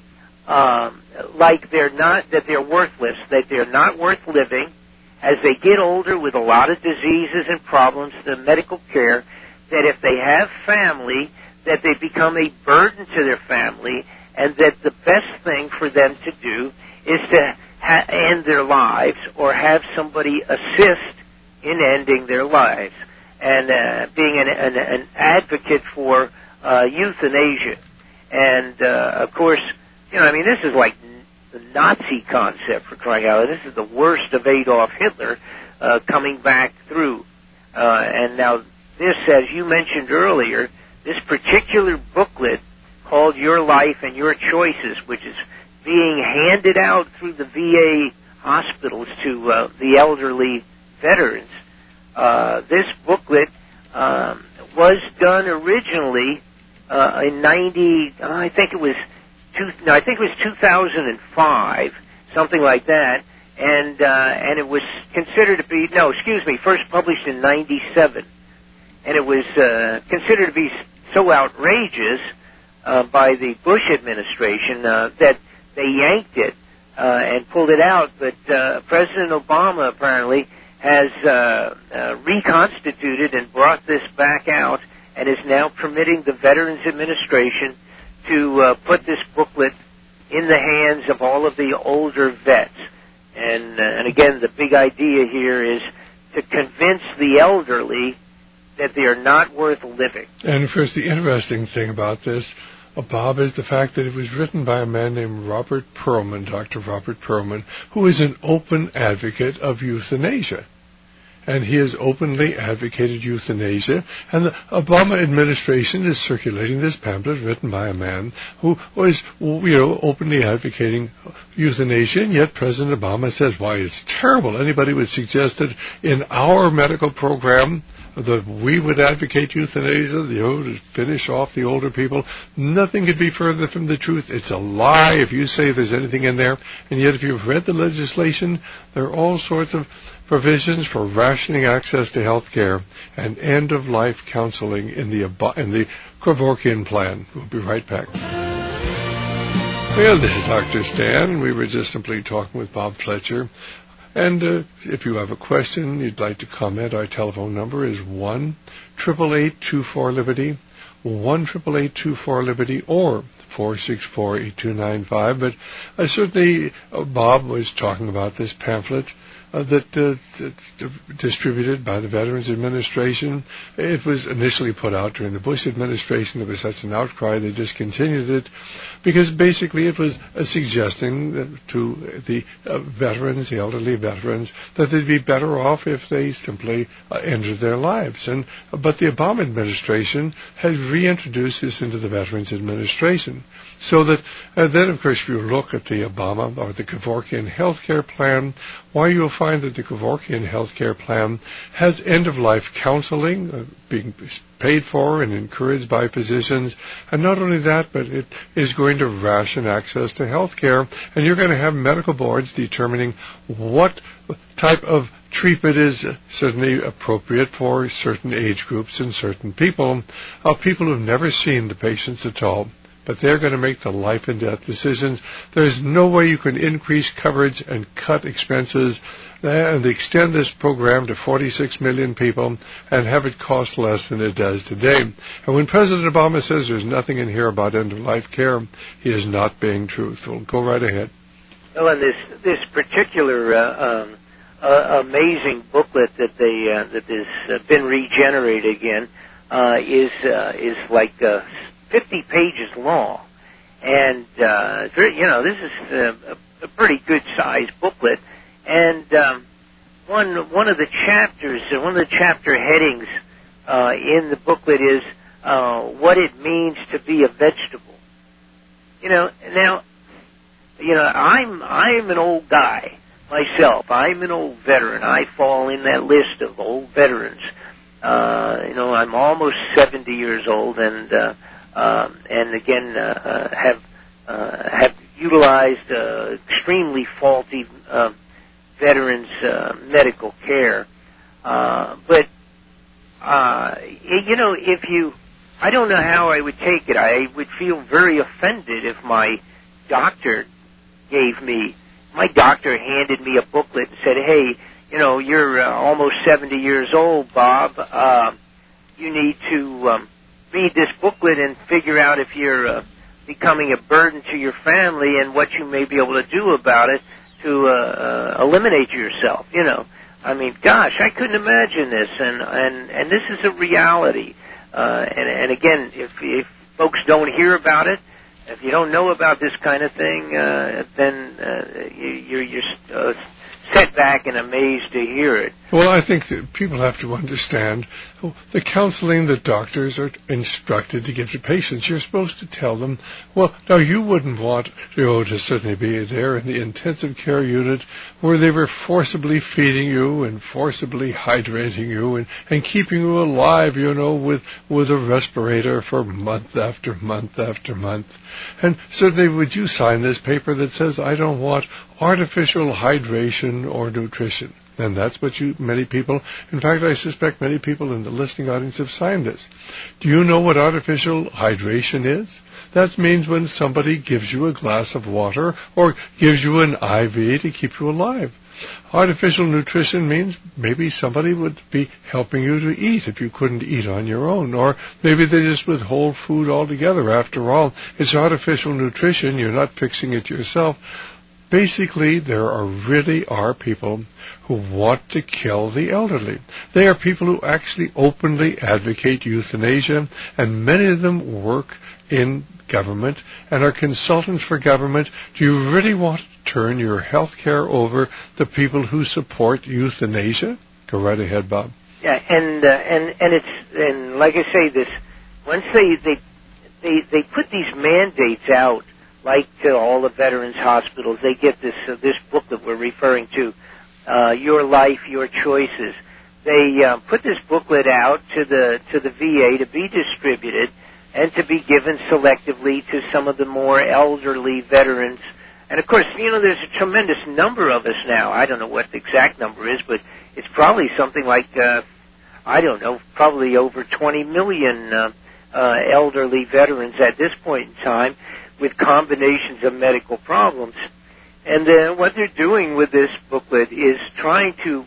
like that they're worthless, that they're not worth living. As they get older with a lot of diseases and problems, the medical care, that if they have family, that they become a burden to their family, and that the best thing for them to do is to end their lives or have somebody assist in ending their lives, and being an advocate for euthanasia. And, of course, this is like the Nazi concept, for crying out loud. This is the worst of Adolf Hitler coming back through. And now this, as you mentioned earlier, this particular booklet called Your Life and Your Choices, which is being handed out through the VA hospitals to the elderly veterans. This booklet was done originally in I think it was 2005, something like that, and it was considered to be first published in 97, and it was considered to be so outrageous by the Bush administration that they yanked it and pulled it out. But President Obama apparently has reconstituted and brought this back out and is now permitting the Veterans Administration to put this booklet in the hands of all of the older vets. And again, the big idea here is to convince the elderly that they are not worth living. And of course, the interesting thing about this, Bob, is the fact that it was written by a man named Robert Pearlman, Dr. Robert Pearlman, who is an open advocate of euthanasia. And he has openly advocated euthanasia, and the Obama administration is circulating this pamphlet written by a man who was, openly advocating euthanasia, and yet President Obama says, why, it's terrible. Anybody would suggest that in our medical program that we would advocate euthanasia, to finish off the older people. Nothing could be further from the truth. It's a lie if you say there's anything in there. And yet if you've read the legislation, there are all sorts of provisions for rationing access to health care and end-of-life counseling in the Kevorkian plan. We'll be right back. Well, this is Dr. Stan, and we were just simply talking with Bob Fletcher. And if you have a question, you'd like to comment, our telephone number is 1-888-24-LIBERTY, 1-888-24-LIBERTY, or 464-8295. But certainly Bob was talking about this pamphlet that distributed by the Veterans Administration. It was initially put out during the Bush administration. There was such an outcry they discontinued it because basically it was suggesting to the veterans, the elderly veterans, that they'd be better off if they simply ended their lives. But the Obama administration has reintroduced this into the Veterans Administration. So that then, of course, if you look at the Obama or the Kevorkian health care plan, why you'll find that the Kevorkian health care plan has end-of-life counseling being paid for and encouraged by physicians. And not only that, but it is going to ration access to health care. And you're going to have medical boards determining what type of treatment is certainly appropriate for certain age groups and certain people. People who've never seen the patients at all, but they're going to make the life and death decisions. There's no way you can increase coverage and cut expenses and extend this program to 46 million people and have it cost less than it does today. And when President Obama says there's nothing in here about end-of-life care, he is not being truthful. Go right ahead. Well, and this particular amazing booklet that has been regenerated again is like 50 pages long, and this is a pretty good sized booklet. And one of the chapters, one of the chapter headings in the booklet is what it means to be a vegetable. I'm an old guy myself. I'm an old veteran. I fall in that list of old veterans. I'm almost 70 years old, and again have utilized extremely faulty veterans medical care. But if you, I don't know how I would take it. I would feel very offended if my doctor handed me a booklet and said, hey, you're almost 70 years old, Bob. You need to read this booklet and figure out if you're becoming a burden to your family and what you may be able to do about it to eliminate yourself. I mean, gosh, I couldn't imagine this, and this is a reality. And again, if folks don't hear about it, if you don't know about this kind of thing, then you're set back and amazed to hear it. Well, I think that people have to understand the counseling that doctors are instructed to give to patients. You're supposed to tell them, well, now you wouldn't want to certainly be there in the intensive care unit where they were forcibly feeding you and forcibly hydrating you and keeping you alive, with a respirator for month after month after month. And certainly would you sign this paper that says, I don't want artificial hydration or nutrition? And that's what many people, in fact, I suspect many people in the listening audience have signed this. Do you know what artificial hydration is? That means when somebody gives you a glass of water or gives you an IV to keep you alive. Artificial nutrition means maybe somebody would be helping you to eat if you couldn't eat on your own, or maybe they just withhold food altogether. After all, it's artificial nutrition. You're not fixing it yourself. Basically, there really are people who want to kill the elderly. They are people who actually openly advocate euthanasia, and many of them work in government and are consultants for government. Do you really want to turn your health care over to people who support euthanasia? Go right ahead, Bob. Yeah, and like I say, this once they put these mandates out, like to all the veterans hospitals, they get this booklet we're referring to, Your Life, Your Choices. They put this booklet out to the VA to be distributed and to be given selectively to some of the more elderly veterans. And of course, there's a tremendous number of us now. I don't know what the exact number is, but it's probably something like, probably over 20 million elderly veterans at this point in time, with combinations of medical problems. And what they're doing with this booklet is trying to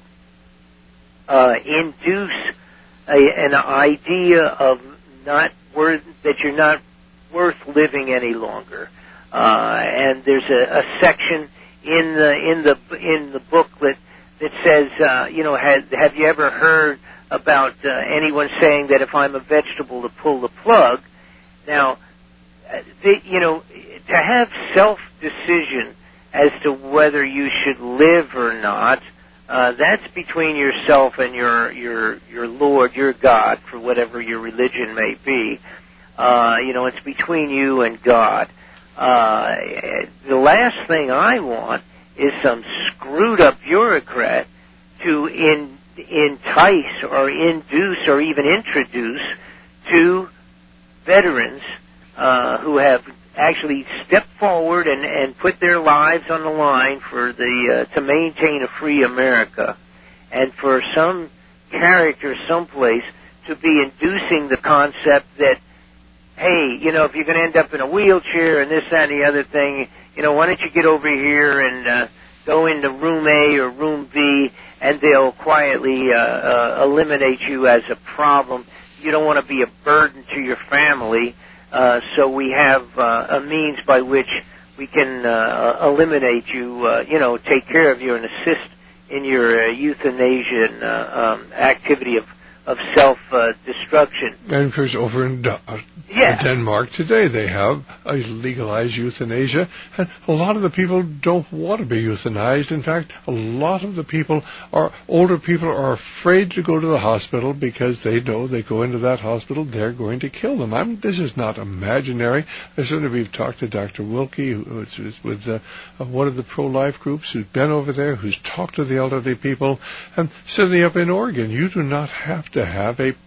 induce an idea of that you're not worth living any longer. And there's a section in the booklet that says, have you ever heard about anyone saying that if I'm a vegetable to pull the plug? Now, to have self-decision as to whether you should live or not, that's between yourself and your Lord, your God, for whatever your religion may be. It's between you and God. The last thing I want is some screwed up bureaucrat to entice or induce or even introduce to veterans who have actually stepped forward and put their lives on the line for to maintain a free America, and for some character someplace to be inducing the concept that hey, if you're going to end up in a wheelchair and this, that, and the other thing, why don't you get over here and go into room A or room B, and they'll quietly eliminate you as a problem. You don't want to be a burden to your family, so we have a means by which we can eliminate you, take care of you and assist in your euthanasia activity of self-destruction. And of course, over in Denmark today, they have legalized euthanasia, and a lot of the people don't want to be euthanized. In fact, a lot of the older people are afraid to go to the hospital because they know they go into that hospital, they're going to kill them. This is not imaginary. Certainly, we've talked to Dr. Wilkie, who is with one of the pro-life groups, who's been over there, who's talked to the elderly people, and certainly up in Oregon, you do not have to have a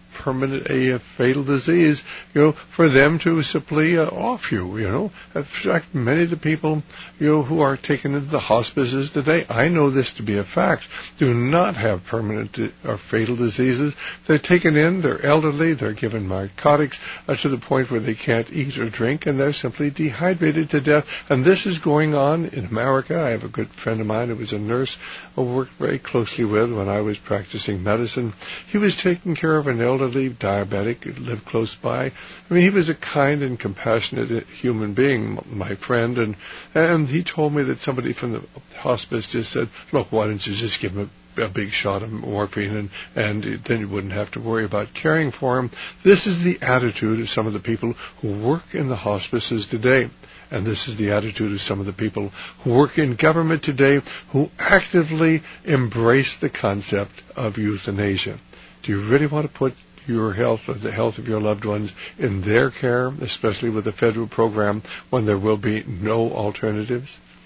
fatal disease, for them to simply off you, In fact, many of the people, who are taken into the hospices today, I know this to be a fact, do not have permanent or fatal diseases. They're taken in, they're elderly, they're given narcotics to the point where they can't eat or drink, and they're simply dehydrated to death. And this is going on in America. I have a good friend of mine who was a nurse I worked very closely with when I was practicing medicine. He was taking care of an elderly diabetic who lived close by. He was a kind and compassionate human being, my friend, and he told me that somebody from the hospice just said, look, why don't you just give him a big shot of morphine and then you wouldn't have to worry about caring for him. This is the attitude of some of the people who work in the hospices today. And this is the attitude of some of the people who work in government today who actively embrace the concept of euthanasia. Do you really want to put your health or the health of your loved ones in their care, especially with the federal program, when there will be no alternatives?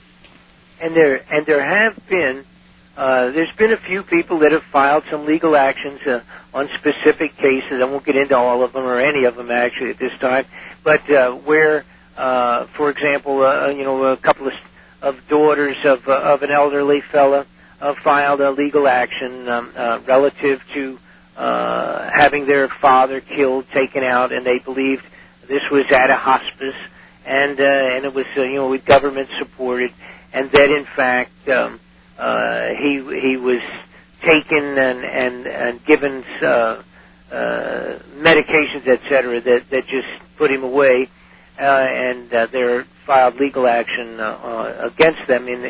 And there have been, there's been a few people that have filed some legal actions on specific cases. I won't get into all of them or any of them actually at this time, but where, for example, a couple of daughters of an elderly fella filed a legal action relative to having their father killed, taken out, and they believed this was at a hospice, and it was with government supported, and that in fact he was taken and given medications, etc., that just put him away, and they're filed legal action against them in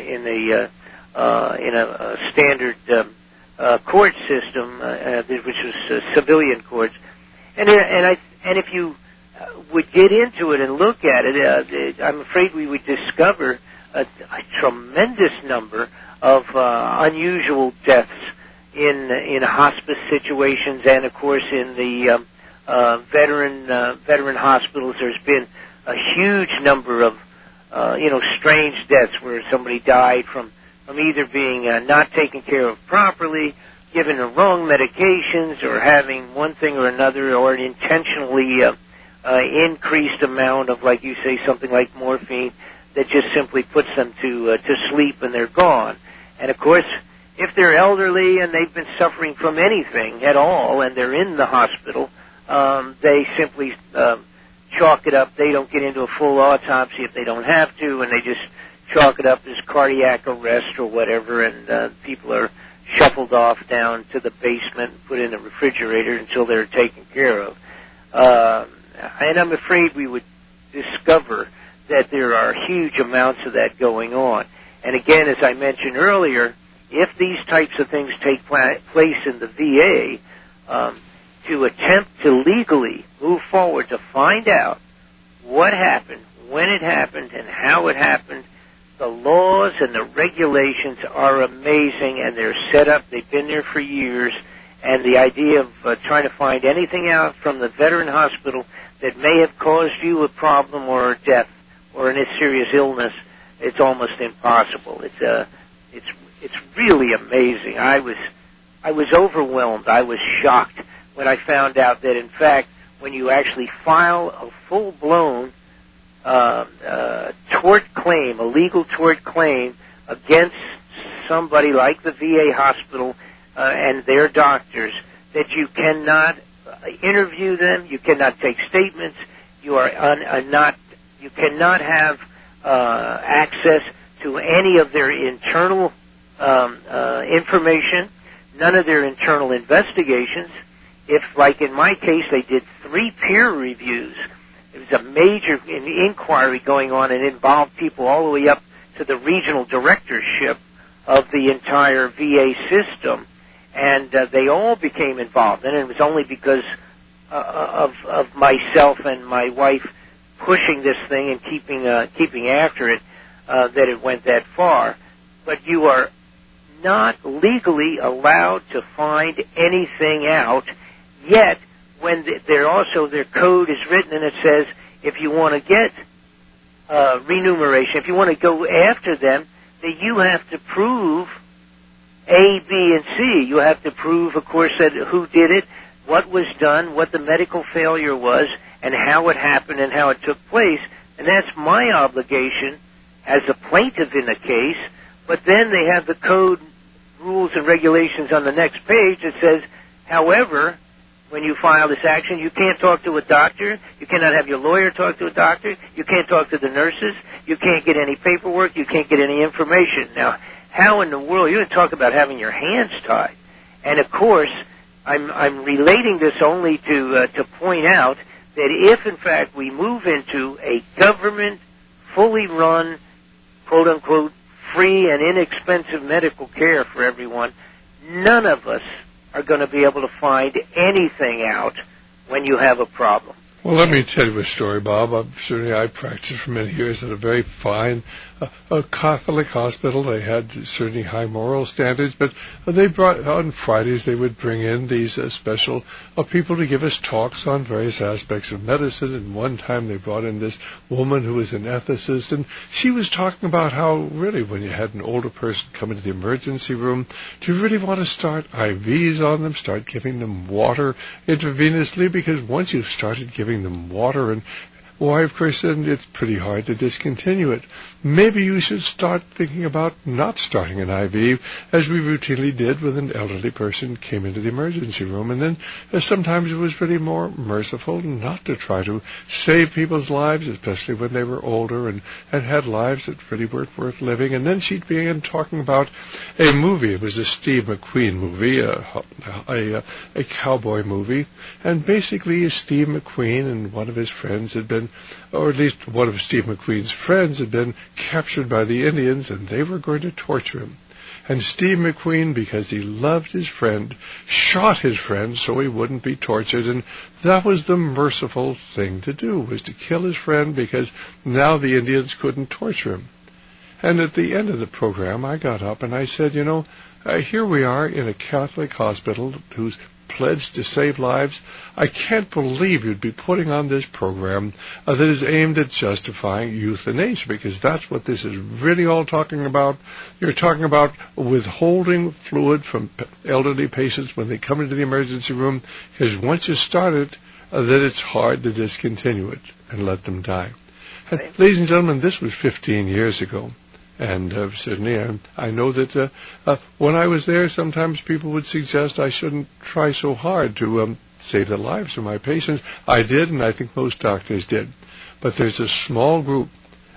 a standard court system, which was civilian courts, and if you would get into it and look at it, I'm afraid we would discover a tremendous number of unusual deaths in hospice situations, and of course in the veteran hospitals. There's been a huge number of strange deaths where somebody died from either being not taken care of properly, given the wrong medications, or having one thing or another, or an intentionally increased amount of, like you say, something like morphine that just simply puts them to sleep and they're gone. And of course, if they're elderly and they've been suffering from anything at all and they're in the hospital, they simply chalk it up. They don't get into a full autopsy if they don't have to, and they just chalk it up as cardiac arrest or whatever, and people are shuffled off down to the basement and put in a refrigerator until they're taken care of. And I'm afraid we would discover that there are huge amounts of that going on. And again, as I mentioned earlier, if these types of things take place in the VA, to attempt to legally move forward to find out what happened, when it happened, and how it happened, the laws and the regulations are amazing, and they're set up. They've been there for years. And the idea of trying to find anything out from the veteran hospital that may have caused you a problem or a death or a serious illness, it's almost impossible. It's really amazing. I was overwhelmed. I was shocked when I found out that, in fact, when you actually file a full-blown tort claim, a legal tort claim against somebody like the VA hospital and their doctors, that you cannot interview them, you cannot take statements, you cannot have access to any of their internal information, none of their internal investigations. If, like in my case, they did 3 peer reviews, it was a major inquiry going on and involved people all the way up to the regional directorship of the entire VA system, and they all became involved. And it was only because of myself and my wife pushing this thing and keeping after it that it went that far. But you are not legally allowed to find anything out, yet when their code is written and it says if you want to get remuneration, if you want to go after them, that you have to prove A, B, and C. You have to prove, of course, that who did it, what was done, what the medical failure was, and how it happened and how it took place. And that's my obligation as a plaintiff in the case. But then they have the code rules and regulations on the next page that says, however, when you file this action, you can't talk to a doctor, you cannot have your lawyer talk to a doctor, you can't talk to the nurses, you can't get any paperwork, you can't get any information. Now, how in the world, you talk about having your hands tied. And of course, I'm relating this only to point out that if in fact we move into a government fully run, quote unquote, free and inexpensive medical care for everyone, none of us are going to be able to find anything out when you have a problem. Well, let me tell you a story, Bob. I practiced for many years at a very fine a Catholic hospital. They had certainly high moral standards, but they brought, on Fridays, they would bring in these special people to give us talks on various aspects of medicine. And one time they brought in this woman who was an ethicist, and she was talking about how really when you had an older person come into the emergency room, do you really want to start IVs on them, start giving them water intravenously? Because once you've started giving them water, and why, of course, then it's pretty hard to discontinue it. Maybe you should start thinking about not starting an IV, as we routinely did with an elderly person came into the emergency room. And then sometimes it was really more merciful not to try to save people's lives, especially when they were older and had lives that really weren't worth living. And then she began talking about a movie. It was a Steve McQueen movie, a cowboy movie. And basically Steve McQueen and one of his friends had been, or at least one of Steve McQueen's friends had been captured by the Indians, and they were going to torture him. And Steve McQueen, because he loved his friend, shot his friend so he wouldn't be tortured, and that was the merciful thing to do, was to kill his friend, because now the Indians couldn't torture him. And at the end of the program, I got up and I said, here we are in a Catholic hospital who's pledged to save lives. I can't believe you'd be putting on this program that is aimed at justifying euthanasia, because that's what this is really all talking about. You're talking about withholding fluid from elderly patients when they come into the emergency room, because once you start it, then it's hard to discontinue it and let them die. And, ladies and gentlemen, this was 15 years ago. And certainly I know that when I was there, sometimes people would suggest I shouldn't try so hard to save the lives of my patients. I did, and I think most doctors did. But there's a small group,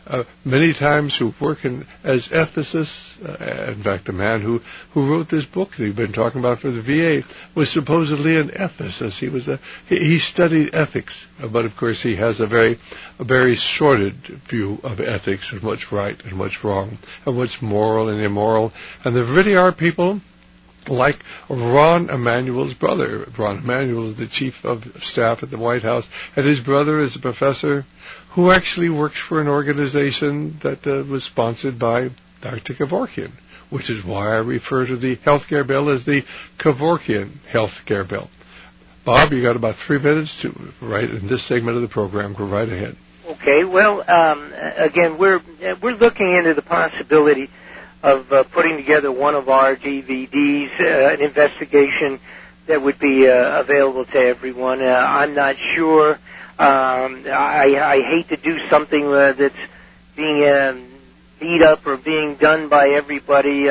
many times, who work as ethicists. In fact, the man who wrote this book that we've been talking about for the VA was supposedly an ethicist. He studied ethics, but of course he has a very sordid view of ethics and what's right and what's wrong and what's moral and immoral. And there really are people like Rahm Emanuel's brother. Rahm Emanuel is the chief of staff at the White House, and his brother is a professor who actually works for an organization that was sponsored by Dr. Kevorkian, which is why I refer to the health care bill as the Kevorkian health care bill. Bob, you got about 3 minutes to write in this segment of the program. Go right ahead. Okay. Well, again, we're looking into the possibility of putting together one of our DVDs, an investigation that would be available to everyone. I'm not sure. I hate to do something that's being beat up or being done by everybody.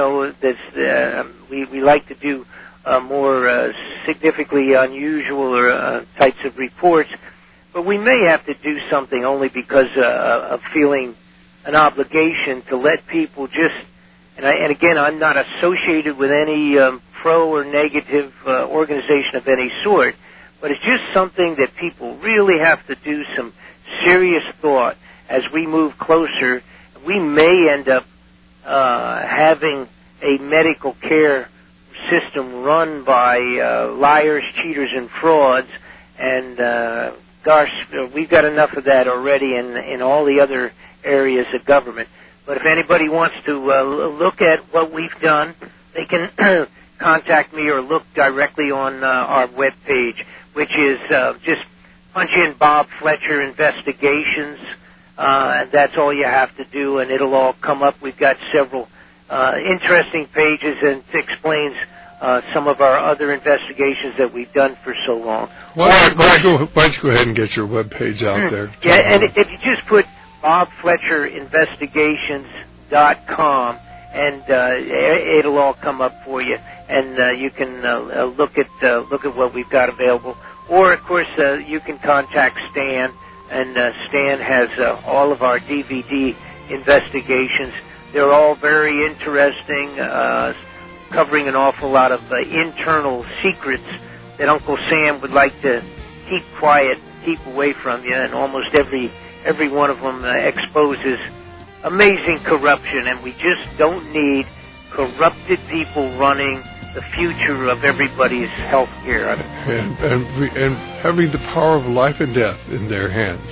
We like to do more significantly unusual types of reports. but we may have to do something only because of feeling an obligation to let people just, and again, I'm not associated with any pro or negative organization of any sort, but it's just something that people really have to do some serious thought as we move closer. We may end up having a medical care system run by liars, cheaters, and frauds, and gosh, we've got enough of that already in all the other areas of government. But if anybody wants to look at what we've done, they can contact me or look directly on our webpage, which is just punch in Bob Fletcher Investigations. That's all you have to do, and it'll all come up. We've got several interesting pages, and it explains some of our other investigations that we've done for so long. Why don't you go ahead and get your webpage out there? Yeah, and if you just put BobFletcherInvestigations.com, and it'll all come up for you, and you can look at what we've got available. Or, of course, you can contact Stan, and Stan has all of our DVD investigations. They're all very interesting, covering an awful lot of internal secrets that Uncle Sam would like to keep quiet, keep away from you, and almost every one of them exposes amazing corruption, and we just don't need corrupted people running the future of everybody's health care. And having the power of life and death in their hands.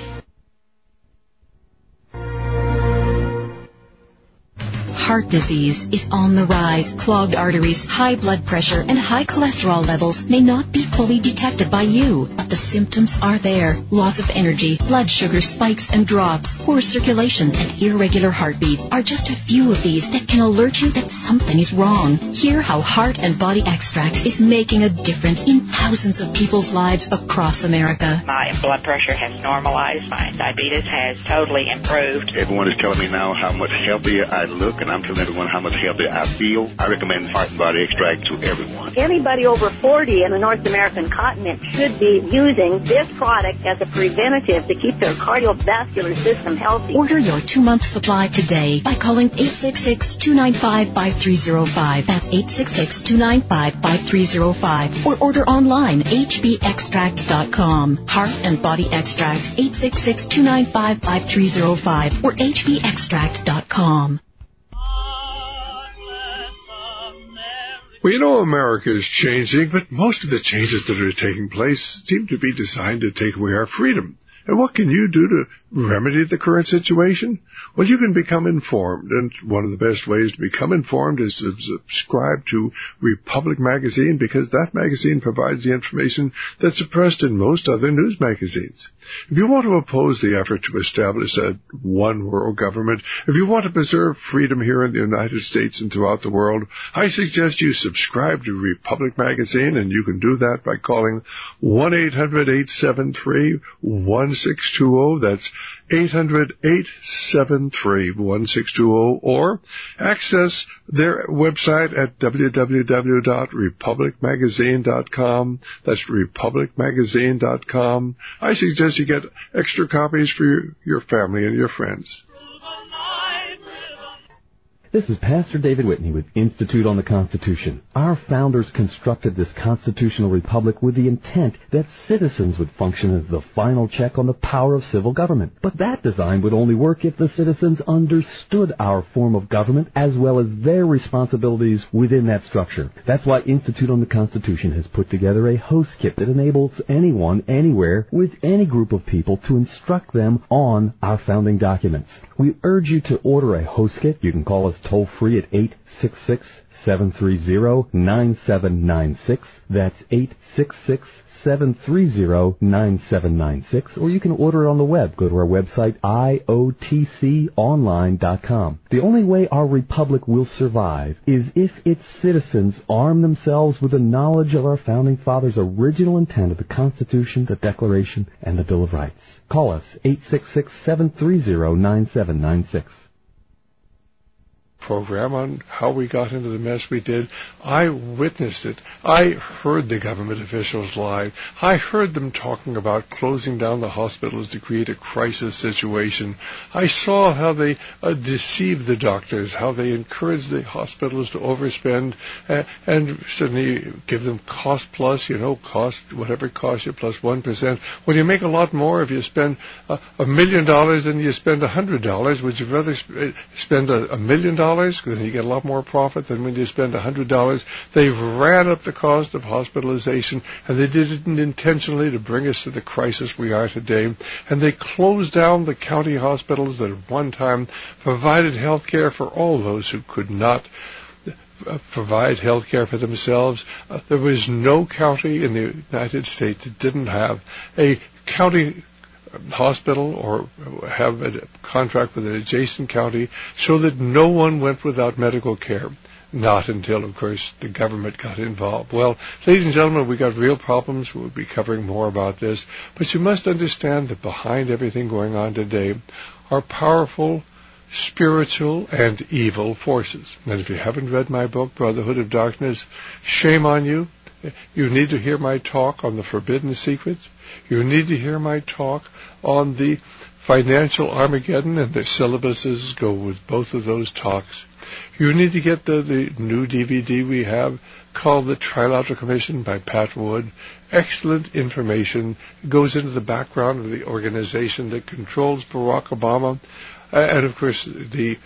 Heart disease is on the rise. Clogged arteries, high blood pressure, and high cholesterol levels may not be fully detected by you, but the symptoms are there. Loss of energy, blood sugar spikes and drops, poor circulation, and irregular heartbeat are just a few of these that can alert you that something is wrong. Hear how Heart and Body Extract is making a difference in thousands of people's lives across America. My blood pressure has normalized. My diabetes has totally improved. Everyone is telling me now how much healthier I look, and I'm telling everyone how much healthier I feel. I recommend Heart and Body Extract to everyone. Anybody over 40 in the North American continent should be using this product as a preventative to keep their cardiovascular system healthy. Order your 2-month supply today by calling 866-295-5305. That's 866-295-5305. Or order online, hbextract.com. Heart and Body Extract, 866-295-5305 or hbextract.com. Well, you know, America is changing, but most of the changes that are taking place seem to be designed to take away our freedom. And what can you do to remedy the current situation? Well, you can become informed, and one of the best ways to become informed is to subscribe to Republic Magazine, because that magazine provides the information that's suppressed in most other news magazines. If you want to oppose the effort to establish a one world government, if you want to preserve freedom here in the United States and throughout the world, I suggest you subscribe to Republic Magazine, and you can do that by calling 1-800-873-1620. That's 800-873-1620, or access their website at www.republicmagazine.com. That's republicmagazine.com. I suggest you get extra copies for your family and your friends. This is Pastor David Whitney with Institute on the Constitution. Our founders constructed this constitutional republic with the intent that citizens would function as the final check on the power of civil government. But that design would only work if the citizens understood our form of government as well as their responsibilities within that structure. That's why Institute on the Constitution has put together a host kit that enables anyone, anywhere, with any group of people to instruct them on our founding documents. We urge you to order a host kit. You can call us toll-free at 866-730-9796. That's 866-730-9796. Or you can order it on the web. Go to our website, iotconline.com. The only way our republic will survive is if its citizens arm themselves with the knowledge of our founding fathers' original intent of the Constitution, the Declaration, and the Bill of Rights. Call us, 866-730-9796. program on how we got into the mess we did. I witnessed it. I heard the government officials lie. I heard them talking about closing down the hospitals to create a crisis situation. I saw how they deceived the doctors, how they encouraged the hospitals to overspend and suddenly give them cost plus, cost, whatever it costs you, plus 1%. Well, you make a lot more if you spend $1 million than you spend $100. Would you rather spend $1 million? Then you get a lot more profit than when you spend $100. They've ran up the cost of hospitalization, and they did it intentionally to bring us to the crisis we are today. And they closed down the county hospitals that at one time provided health care for all those who could not provide health care for themselves. There was no county in the United States that didn't have a county hospital or have a contract with an adjacent county so that no one went without medical care. Not until, of course, the government got involved. Well, ladies and gentlemen, we got real problems. We'll be covering more about this. But you must understand that behind everything going on today are powerful spiritual and evil forces. And if you haven't read my book, Brotherhood of Darkness, shame on you. You need to hear my talk on the Forbidden Secrets. You need to hear my talk on the Financial Armageddon, and the syllabuses go with both of those talks. You need to get the new DVD we have called The Trilateral Commission by Pat Wood. Excellent information. It goes into the background of the organization that controls Barack Obama, and of course the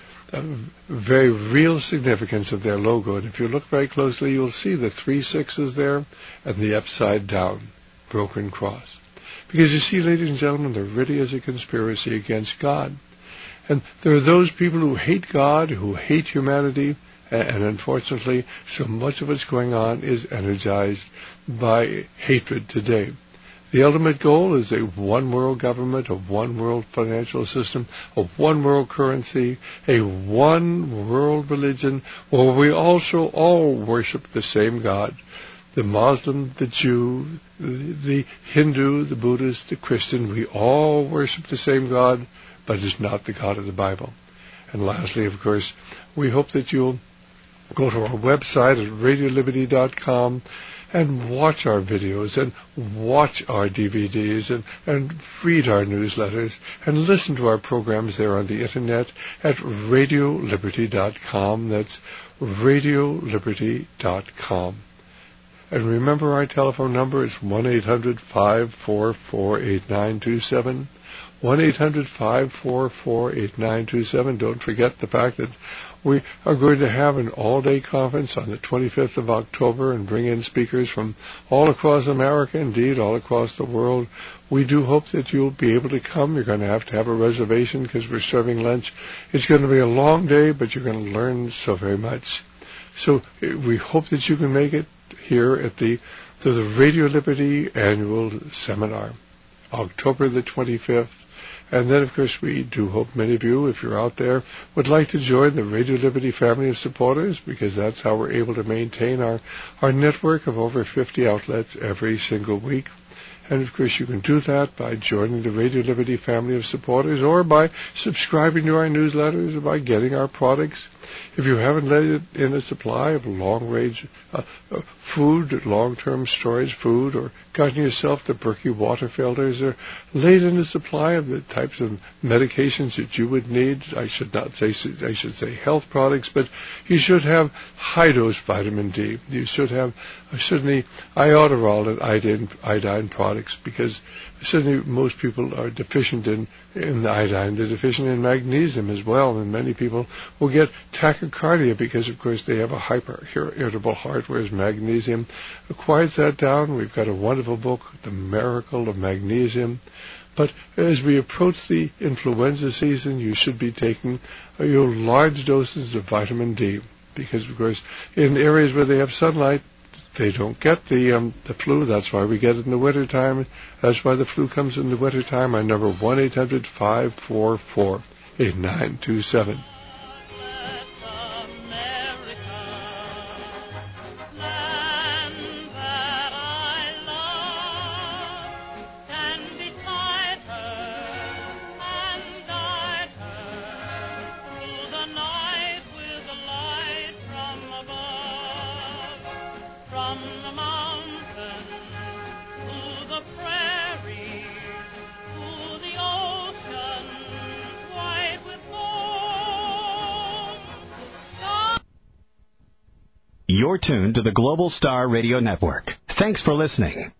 very real significance of their logo. And if you look very closely, you'll see the 3 6s there and the upside down broken cross. Because you see, ladies and gentlemen, there really is a conspiracy against God. And there are those people who hate God, who hate humanity, and unfortunately, so much of what's going on is energized by hatred today. The ultimate goal is a one-world government, a one-world financial system, a one-world currency, a one-world religion, where we also all worship the same God. The Muslim, the Jew, the Hindu, the Buddhist, the Christian, we all worship the same God, but it's not the God of the Bible. And lastly, of course, we hope that you'll go to our website at radioliberty.com and watch our videos and watch our DVDs and read our newsletters and listen to our programs there on the internet at radioliberty.com. That's radioliberty.com. And remember, our telephone number is 1-800-544-8927. 1-800-544-8927. Don't forget the fact that we are going to have an all-day conference on the 25th of October and bring in speakers from all across America, indeed all across the world. We do hope that you'll be able to come. You're going to have a reservation because we're serving lunch. It's going to be a long day, but you're going to learn so very much. So we hope that you can make it here at the Radio Liberty Annual Seminar, October the 25th. And then, of course, we do hope many of you, if you're out there, would like to join the Radio Liberty family of supporters, because that's how we're able to maintain our network of over 50 outlets every single week. And, of course, you can do that by joining the Radio Liberty family of supporters or by subscribing to our newsletters or by getting our products. If you haven't let it in a supply of long-range food, long-term storage food, or gotten yourself the Berkey water filters, or laid in a supply of the types of medications that you would need, I should say health products, but you should have high-dose vitamin D. You should have certainly iodoral and iodine products, because certainly most people are deficient in the iodine. They're deficient in magnesium as well, and many people will get tachycardia because, of course, they have a hyper-irritable heart, whereas magnesium quiets that down. We've got a wonderful book, The Miracle of Magnesium. But as we approach the influenza season, you should be taking your large doses of vitamin D, because, of course, in areas where they have sunlight, they don't get the flu. That's why we get it in the wintertime. That's why the flu comes in the wintertime. Our number, 1-800-544-8927. You're tuned to the Global Star Radio Network. Thanks for listening.